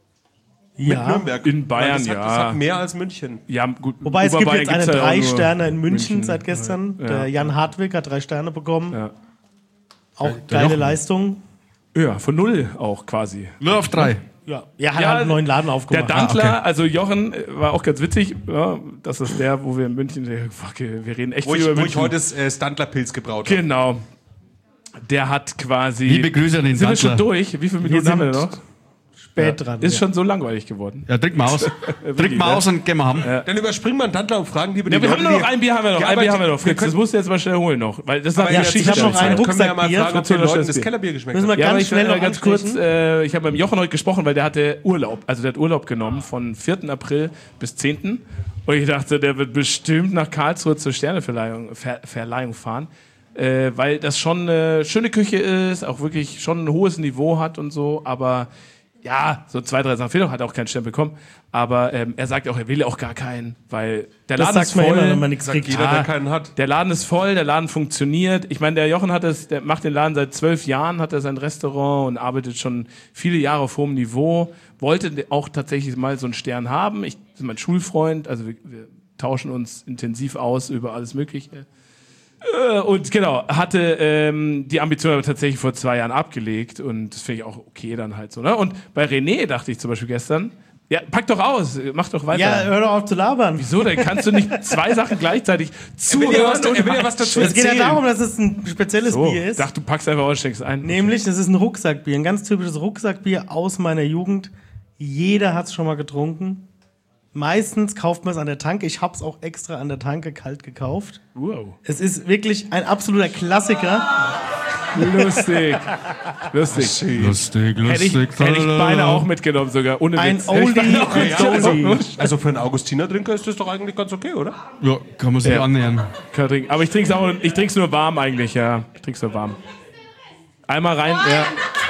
Mit Ja. Nürnberg. In Bayern, das hat, ja. Das hat mehr als München. Ja, gut. Wobei es gibt Oberbayern jetzt eine gibt's ja auch 3 nur Sterne in München seit gestern. Ja. Der Jan Hartwig hat 3 Sterne bekommen. Ja. Auch geile Leistung. Ja, von 0 auch quasi. Nur auf 3. Ja, hat Ja, halt einen neuen Laden Der aufgemacht. Dantler, also Jochen, war auch ganz witzig. Ja, das ist der, wo wir in München, fuck, wir reden echt Wo viel ich, über wo München. ich heute das Standlerpilz gebraut habe. Genau. Der hat quasi... Liebe Grüße an den Sind wir schon Dantler. durch? Wie viele Minuten haben wir noch? Spät dran. Ist ja. schon so langweilig geworden. Ja, trink mal aus. Trink mal ne? aus und gehen wir haben. Dann überspringen wir einen Dantler und fragen lieber Ja, wir Leute, haben nur noch ein Bier, haben wir noch. Ja, Ein aber Bier haben wir noch. wir Fritz, das musst du jetzt mal schnell holen noch. Weil das ist Aber eine jetzt, Geschichte. ich hab noch einen können wir ja mal Rucksackbier. fragen, ob Fritz den oder Leuten das Scheißbier. Kellerbier geschmeckt Müssen wir hat. Ja, aber ganz ich schnell noch ganz kurz, ansprechen. ich habe mit Jochen heute gesprochen, weil der hatte Urlaub. Also der hat Urlaub genommen von 4. April bis 10. Und ich dachte, der wird bestimmt nach Karlsruhe zur Sterneverleihung fahren. Weil das schon eine schöne Küche ist, auch wirklich schon ein hohes Niveau hat und so, aber ja, so 2, 3 Sachen fehlen noch, hat auch keinen Stern bekommen. Aber er sagt auch, er will auch gar keinen, weil der Das Laden sagt ist man voll. immer, wenn man nichts Sagt kriegt. jeder, der keinen hat. Der Laden ist voll, der Laden funktioniert. Ich meine, der Jochen der macht den Laden seit 12 Jahren, hat er sein Restaurant und arbeitet schon viele Jahre auf hohem Niveau. Wollte auch tatsächlich mal so einen Stern haben. Ich bin mein Schulfreund, also wir tauschen uns intensiv aus über alles Mögliche. Und genau, hatte die Ambition aber tatsächlich vor 2 Jahren abgelegt und das finde ich auch okay dann halt so. Ne? Und bei René dachte ich zum Beispiel gestern, ja, pack doch aus, mach doch weiter. Ja, hör doch auf zu labern. Wieso, dann kannst du nicht 2 Sachen gleichzeitig zuhören. Er will ja was dazu Es geht ja erzählen. darum, dass es ein spezielles So, Bier ist. dachte, du packst einfach aus, schenkst ein. Nämlich, das ist ein Rucksackbier, ein ganz typisches Rucksackbier aus meiner Jugend. Jeder hat es schon mal getrunken. Meistens kauft man es an der Tanke. Ich habe es auch extra an der Tanke kalt gekauft. Wow. Es ist wirklich ein absoluter Klassiker. Lustig. Lustig, Hätte ich beinahe auch mitgenommen sogar. Ohne Ein Witz. Hätte ich Oldie beinahe auch Goldie. Also für einen Augustiner-Trinker ist das doch eigentlich ganz okay, oder? Ja, kann man sich Ja. annähern. Kann trinken. Aber ich trinke es nur warm eigentlich, ja. Ich trinke es nur warm. Einmal rein, ja.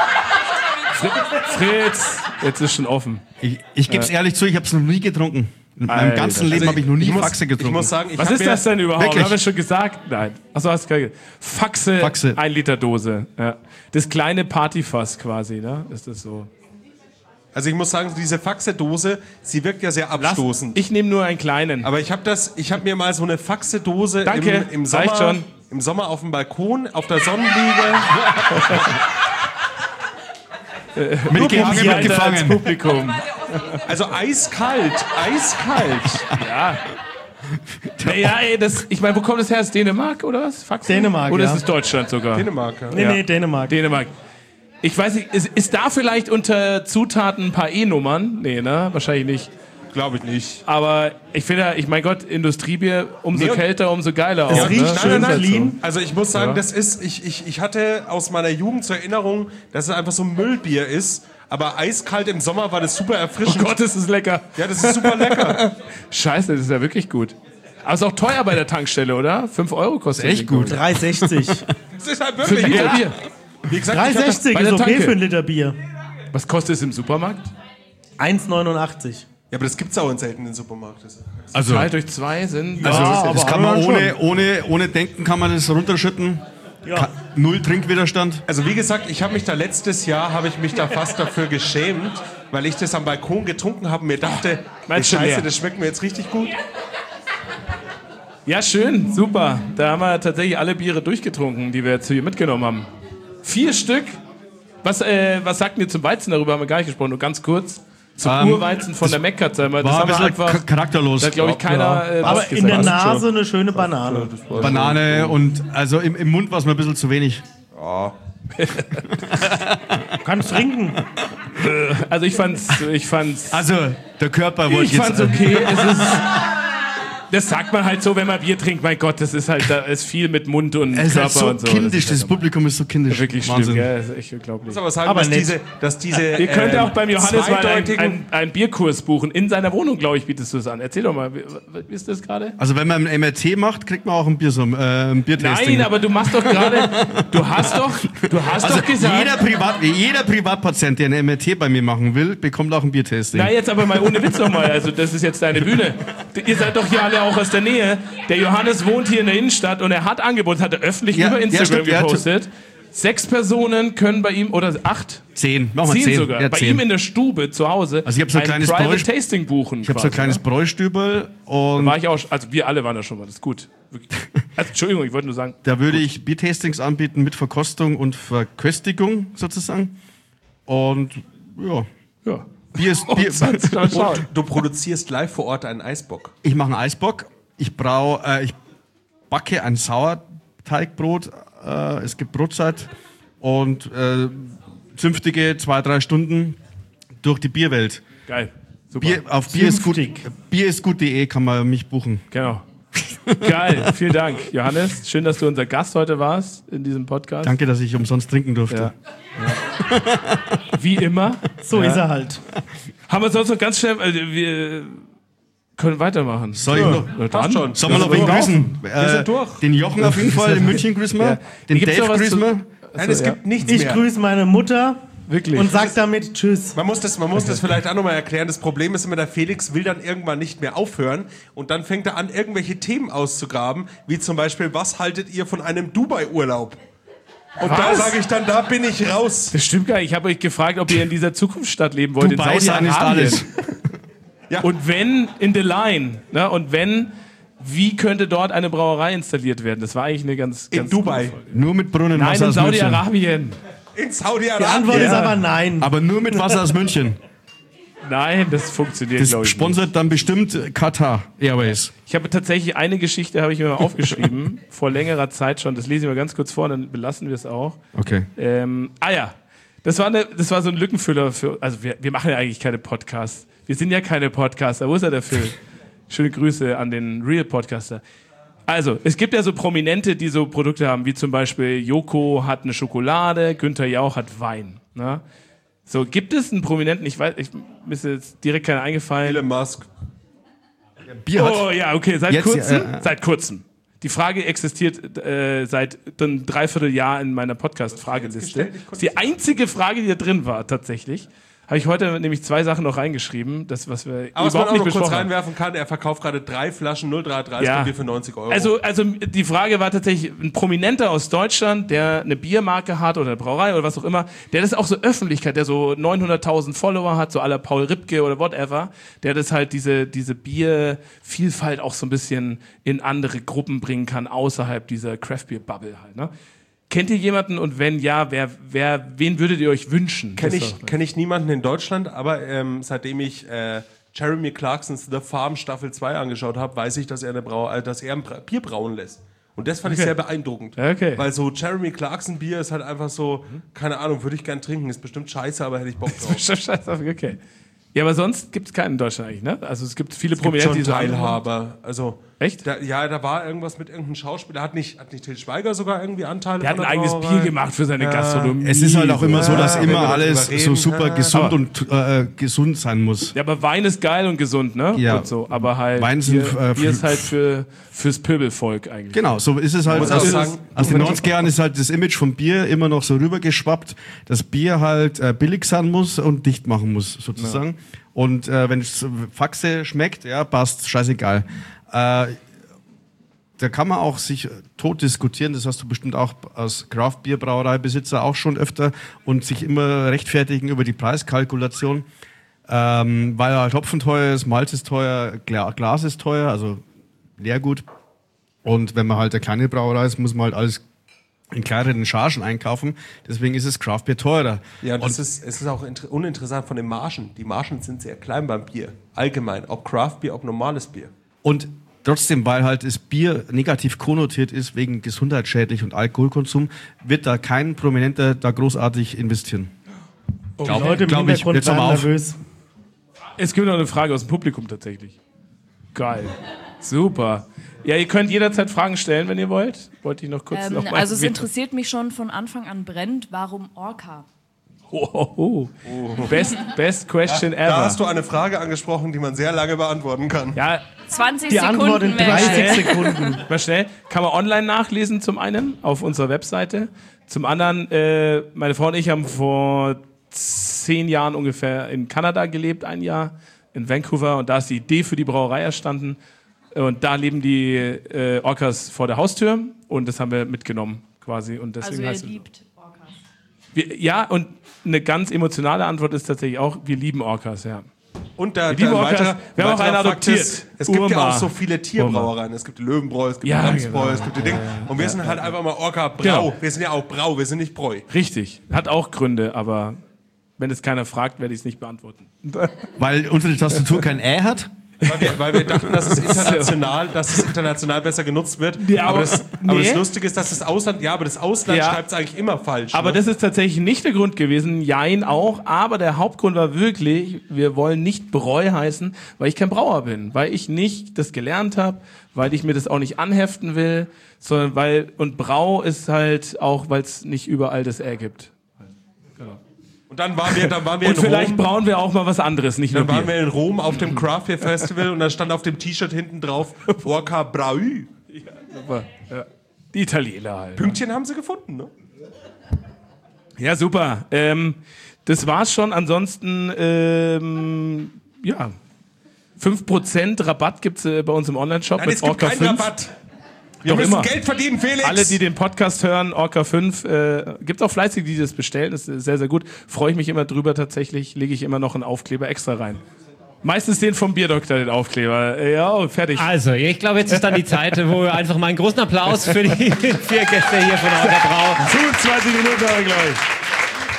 Fritz, jetzt ist schon offen. Ich gebe es ehrlich zu, ich habe es noch nie getrunken. In meinem Alter. ganzen Leben habe ich noch nie Faxe getrunken. Ich muss sagen, ich Was hab ist mir- das denn überhaupt? Wirklich? Haben wir schon gesagt? Nein. Achso, hast du gerade gesagt. Faxe, Faxe. 1 Liter Dose. Ja. Das kleine Partyfass quasi, ne? Ist das so? Also ich muss sagen, diese Faxe-Dose, sie wirkt ja sehr abstoßend. Ich nehme nur einen kleinen. Aber ich habe mir mal so eine Faxe-Dose Danke, im reicht Sommer, schon. im Sommer auf dem Balkon, auf der Sonnenliege. Mitgehangen, Weiter als mitgefangen. Publikum. Also eiskalt. Naja, ey, ich meine, wo kommt das her? Ist Dänemark oder was? Faxe? Dänemark, Oder ja. ist es Deutschland sogar? Dänemark. Ja. Nee, Dänemark. Dänemark. Ich weiß nicht, ist da vielleicht unter Zutaten ein paar E-Nummern? Nee, ne? Wahrscheinlich nicht. Glaube ich nicht. Aber ich finde, mein Gott, Industriebier, umso Nee, und- kälter, umso geiler. Es auch, riecht ne? schön Ist halt clean. Also ich muss sagen, Ja. das ist, ich hatte aus meiner Jugend zur Erinnerung, dass es einfach so ein Müllbier ist. Aber eiskalt im Sommer war das super Oh erfrischend. Gott, ist das lecker. Ja, das ist super lecker. Scheiße, das ist ja wirklich gut. Aber ist auch teuer bei der Tankstelle, oder? 5 Euro kostet Echt das, gut. glaub 3,60. Das ist halt ich. Für wirklich Liter gut. Bier. Wie gesagt, ich hatte, 3,60 bei ist der okay Tanke. für ein Liter Bier. Was kostet es im Supermarkt? 1,89. Ja, aber das gibt's auch in seltenen Supermärkten. Also, Geteilt durch 2 sind. das kann man ohne Denken kann man das runterschütten. Ja. Null Trinkwiderstand. Also wie gesagt, ich habe mich da letztes Jahr fast dafür geschämt, weil ich das am Balkon getrunken habe und mir dachte, Meinst du leer? Scheiße, das schmeckt mir jetzt richtig gut. Ja, schön, super. Da haben wir tatsächlich alle Biere durchgetrunken, die wir jetzt hier mitgenommen haben. 4 Stück. Was sagt ihr zum Weizen? Darüber haben wir gar nicht gesprochen, nur ganz kurz. Zum Urweizen von der Meckkatze. Das War ein haben wir bisschen einfach. charakterlos. Da hat, glaube ich, keiner. Aber in der Nase eine schöne Banane. Banane und also im Mund war es mir ein bisschen zu wenig. Kannst trinken. Also ich fand's. Also der Körper wollte Ich fand's okay. Das sagt man halt so, wenn man Bier trinkt. Mein Gott, das ist halt, da ist viel mit Mund und Es ist Körper halt so und so. kindisch, das Publikum ist so kindisch. Wirklich Wahnsinn. schlimm, ja, das ist echt unglaublich. Ich muss aber sagen, Aber dass diese Ihr könnt ja auch beim Johannes mal zweideutigen... einen Bierkurs buchen. In seiner Wohnung, glaube ich, bietest du es an. Erzähl doch mal, wie ist das gerade? Also wenn man ein MRT macht, kriegt man auch ein Biertasting. Nein, aber du machst doch gerade, du hast doch gesagt... Jeder Privatpatient, der ein MRT bei mir machen will, bekommt auch ein Biertasting. Na, jetzt aber mal ohne Witz nochmal. Also, das ist jetzt deine Bühne. Ihr seid doch hier alle auch aus der Nähe. Der Johannes wohnt hier in der Innenstadt und er hat angeboten, hat er öffentlich über Instagram gepostet. 6 Personen können bei ihm, oder 8? 10, machen wir 10 10 sogar. Ja, bei 10. ihm in der Stube zu Hause Also ich hab so ein kleines Private Tasting buchen. Ich habe so ein kleines Bräustübel und War ich auch, also wir alle waren da schon mal, das ist gut. Wirklich. Also, Entschuldigung, ich wollte nur sagen. da würde ich Biertastings anbieten mit Verkostung und Verköstigung sozusagen. Und ja, Ja. Bier ist Bier. Und du produzierst live vor Ort einen Eisbock. Ich mache einen Eisbock. Ich backe ein Sauerteigbrot. Es gibt Brotzeit und zünftige 2-3 Stunden durch die Bierwelt. Geil. Super. Auf bierisgut.de kann man mich buchen. Genau. Geil, vielen Dank, Johannes. Schön, dass du unser Gast heute warst in diesem Podcast. Danke, dass ich umsonst trinken durfte. Ja. Wie immer. So ist er halt. Haben wir sonst noch ganz schnell. Wir können weitermachen. Soll ich noch? Na dann. schon. Sollen wir noch wen grüßen? sind durch. Den Jochen auf jeden Fall, in München grüßen wir. Ja. Den Gibt's Dave noch was grüßen zu- wir. Nein, es gibt nichts Ich mehr. grüße meine Mutter Wirklich. und sag damit Tschüss. Man muss das vielleicht auch nochmal erklären. Das Problem ist immer, der Felix will dann irgendwann nicht mehr aufhören und dann fängt er an, irgendwelche Themen auszugraben, wie zum Beispiel, was haltet ihr von einem Dubai-Urlaub? Und da Was? sage ich dann, da bin ich raus. Das stimmt gar nicht. Ich habe euch gefragt, ob ihr in dieser Zukunftsstadt leben wollt, Dubai in sein ist Saudi-Arabien. alles. Ja. Und wenn, in the line, ne? Und wenn, wie könnte dort eine Brauerei installiert werden? Das war eigentlich eine ganz In Dubai. Nur mit Nein, Brunnenwasser in aus München. Saudi-Arabien. In Die Saudi-Arabien. Antwort ist aber nein. Aber nur mit Wasser aus München. Nein, das funktioniert, Das glaube ich, nicht. sponsert dann bestimmt Qatar Airways. Ich habe tatsächlich eine Geschichte, habe ich mir mal aufgeschrieben, vor längerer Zeit schon. Das lese ich mal ganz kurz vor, dann belassen wir es auch. Okay. Ja, das war so ein Lückenfüller für, also wir machen ja eigentlich keine Podcasts. Wir sind ja keine Podcaster. Wo ist er, der Phil? Schöne Grüße an den Real Podcaster. Also, es gibt ja so Prominente, die so Produkte haben, wie zum Beispiel Joko hat eine Schokolade, Günther Jauch hat Wein. Ne? So, gibt es einen Prominenten, mir ist jetzt direkt keiner eingefallen. Elon Musk. Bier hat. Oh ja, okay, seit Jetzt, kurzem. Seit kurzem. Die Frage existiert seit einem Dreivierteljahr in meiner Podcast-Frageliste. Das ist die einzige Frage, die da drin war, tatsächlich. Habe ich heute nämlich 2 Sachen noch reingeschrieben, das, was wir Aber was man überhaupt auch nicht noch kurz besprochen haben. reinwerfen kann, er verkauft gerade 3 Flaschen 0,33 Ja. Bier für 90 Euro. Also die Frage war tatsächlich, ein Prominenter aus Deutschland, der eine Biermarke hat oder eine Brauerei oder was auch immer, der das auch so Öffentlichkeit, der so 900.000 Follower hat, so à la Paul Ripke oder whatever, der das halt diese Biervielfalt auch so ein bisschen in andere Gruppen bringen kann, außerhalb dieser Craft-Beer-Bubble halt, ne? Kennt ihr jemanden und wenn ja, wen würdet ihr euch wünschen? Kenn ich niemanden in Deutschland, aber seitdem ich Jeremy Clarksons The Farm Staffel 2 angeschaut habe, weiß ich, dass er ein Bier brauen lässt. Und das fand ich sehr beeindruckend. Okay. Weil so Jeremy Clarkson Bier ist halt einfach so, keine Ahnung, würde ich gern trinken, ist bestimmt scheiße, aber hätte ich Bock drauf. Scheiße, okay. Ja, aber sonst gibt es keinen in Deutschland eigentlich, ne? Also es gibt viele Es gibt Prominente, schon die so Teilhaber. Also Echt? Da war irgendwas mit irgendeinem Schauspieler. Hat nicht Til Schweiger sogar irgendwie Anteile? Der hat ein eigenes Bier gemacht für seine Gastronomie. Es ist halt auch immer so, dass wenn immer wir alles darüber so reden, super gesund und gesund sein muss. Ja, aber Wein ist geil und gesund, ne? Ja. Und so. Aber halt Wein sind, Bier ist halt fürs Pöbelvolk eigentlich. Genau, so ist es halt. muss auch sagen, Aus den 90er Jahren ist halt das Image vom Bier immer noch so rübergeschwappt, dass Bier halt billig sein muss und dicht machen muss, sozusagen. Ja. Und wenn es Faxe schmeckt, ja, passt, scheißegal. Da kann man auch sich tot diskutieren, das hast du bestimmt auch als Craft-Bier-Brauereibesitzer auch schon öfter, und sich immer rechtfertigen über die Preiskalkulation, weil halt Hopfen teuer ist, Malz ist teuer, Glas ist teuer, also Leergut. Und wenn man halt eine kleine Brauerei ist, muss man halt alles in kleineren Chargen einkaufen. Deswegen ist es Craft-Bier teurer. Ja, und es ist auch uninteressant von den Margen. Die Margen sind sehr klein beim Bier. Allgemein. Ob Craft-Bier, ob normales Bier. Und trotzdem, weil halt das Bier negativ konnotiert ist, wegen gesundheitsschädlich und Alkoholkonsum, wird da kein Prominenter da großartig investieren. Die Leute im Hintergrund jetzt werden aber auf. nervös. Es gibt noch eine Frage aus dem Publikum tatsächlich. Geil. Super. Ja, ihr könnt jederzeit Fragen stellen, wenn ihr wollt. Wollte ich noch kurz noch mal Also es interessiert mich schon von Anfang an brennend, warum Orca? Best question ever. Da hast du eine Frage angesprochen, die man sehr lange beantworten kann. Ja, 20 Die Sekunden. Antwort in 30 Sekunden. mal schnell. Kann man online nachlesen zum einen auf unserer Webseite. Zum anderen, meine Frau und ich haben vor 10 Jahren ungefähr in Kanada gelebt, ein Jahr in Vancouver, und da ist die Idee für die Brauerei erstanden. Und da leben die Orcas vor der Haustür, und das haben wir mitgenommen quasi. Und deswegen Also ihr liebt Orcas. ja, und eine ganz emotionale Antwort ist tatsächlich auch, wir lieben Orcas, ja. Und der lieben Orcas. Wir haben auch einen Fakt adoptiert. ist, es gibt ja Urma. auch so viele Tierbrauereien. Es gibt die Löwenbräu, es gibt Ja, die Ramsbräu, genau. es gibt die Dinge. Und wir sind halt einfach mal Orca Brau. Genau. Wir sind ja auch Brau, wir sind nicht Bräu. Richtig. Hat auch Gründe, aber wenn es keiner fragt, werde ich es nicht beantworten. Weil unsere Tastatur kein Ä hat. Weil wir dachten, dass es international besser genutzt wird. Ja, aber aber- das Lustige ist, dass das Ausland Ja. schreibt es eigentlich immer falsch. Aber ne? das ist tatsächlich nicht der Grund gewesen. Jein auch. Aber der Hauptgrund war wirklich, wir wollen nicht Bräu heißen, weil ich kein Brauer bin. Weil ich nicht das gelernt habe, weil ich mir das auch nicht anheften will, sondern und Brau ist halt auch, weil es nicht überall das Ä gibt. Und dann waren wir Und in vielleicht Rom. brauen wir auch mal was anderes, nicht nur Dann waren Bier. wir in Rom auf dem Craft Beer Festival und da stand auf dem T-Shirt hinten drauf Orca Brau. Super. Ja. Die Italiener halt. Pünktchen haben sie gefunden, ne? Ja, super. Das war's schon. Ansonsten, ja, 5% Rabatt gibt's bei uns im Online-Shop Nein, mit es gibt Orca keinen 5. Rabatt. Wir Doch müssen immer. Geld verdienen, Felix. Alle, die den Podcast hören, Orca 5, gibt auch fleißig, die das bestellen. Das ist sehr, sehr gut. Freue ich mich immer drüber tatsächlich. Lege ich immer noch einen Aufkleber extra rein. Meistens den vom Bierdoktor, den Aufkleber. Ja, fertig. Also, ich glaube, jetzt ist dann die Zeit, wo wir einfach mal einen großen Applaus für die 4 Gäste hier von Orca Brau. 25 Minuten, glaube ich.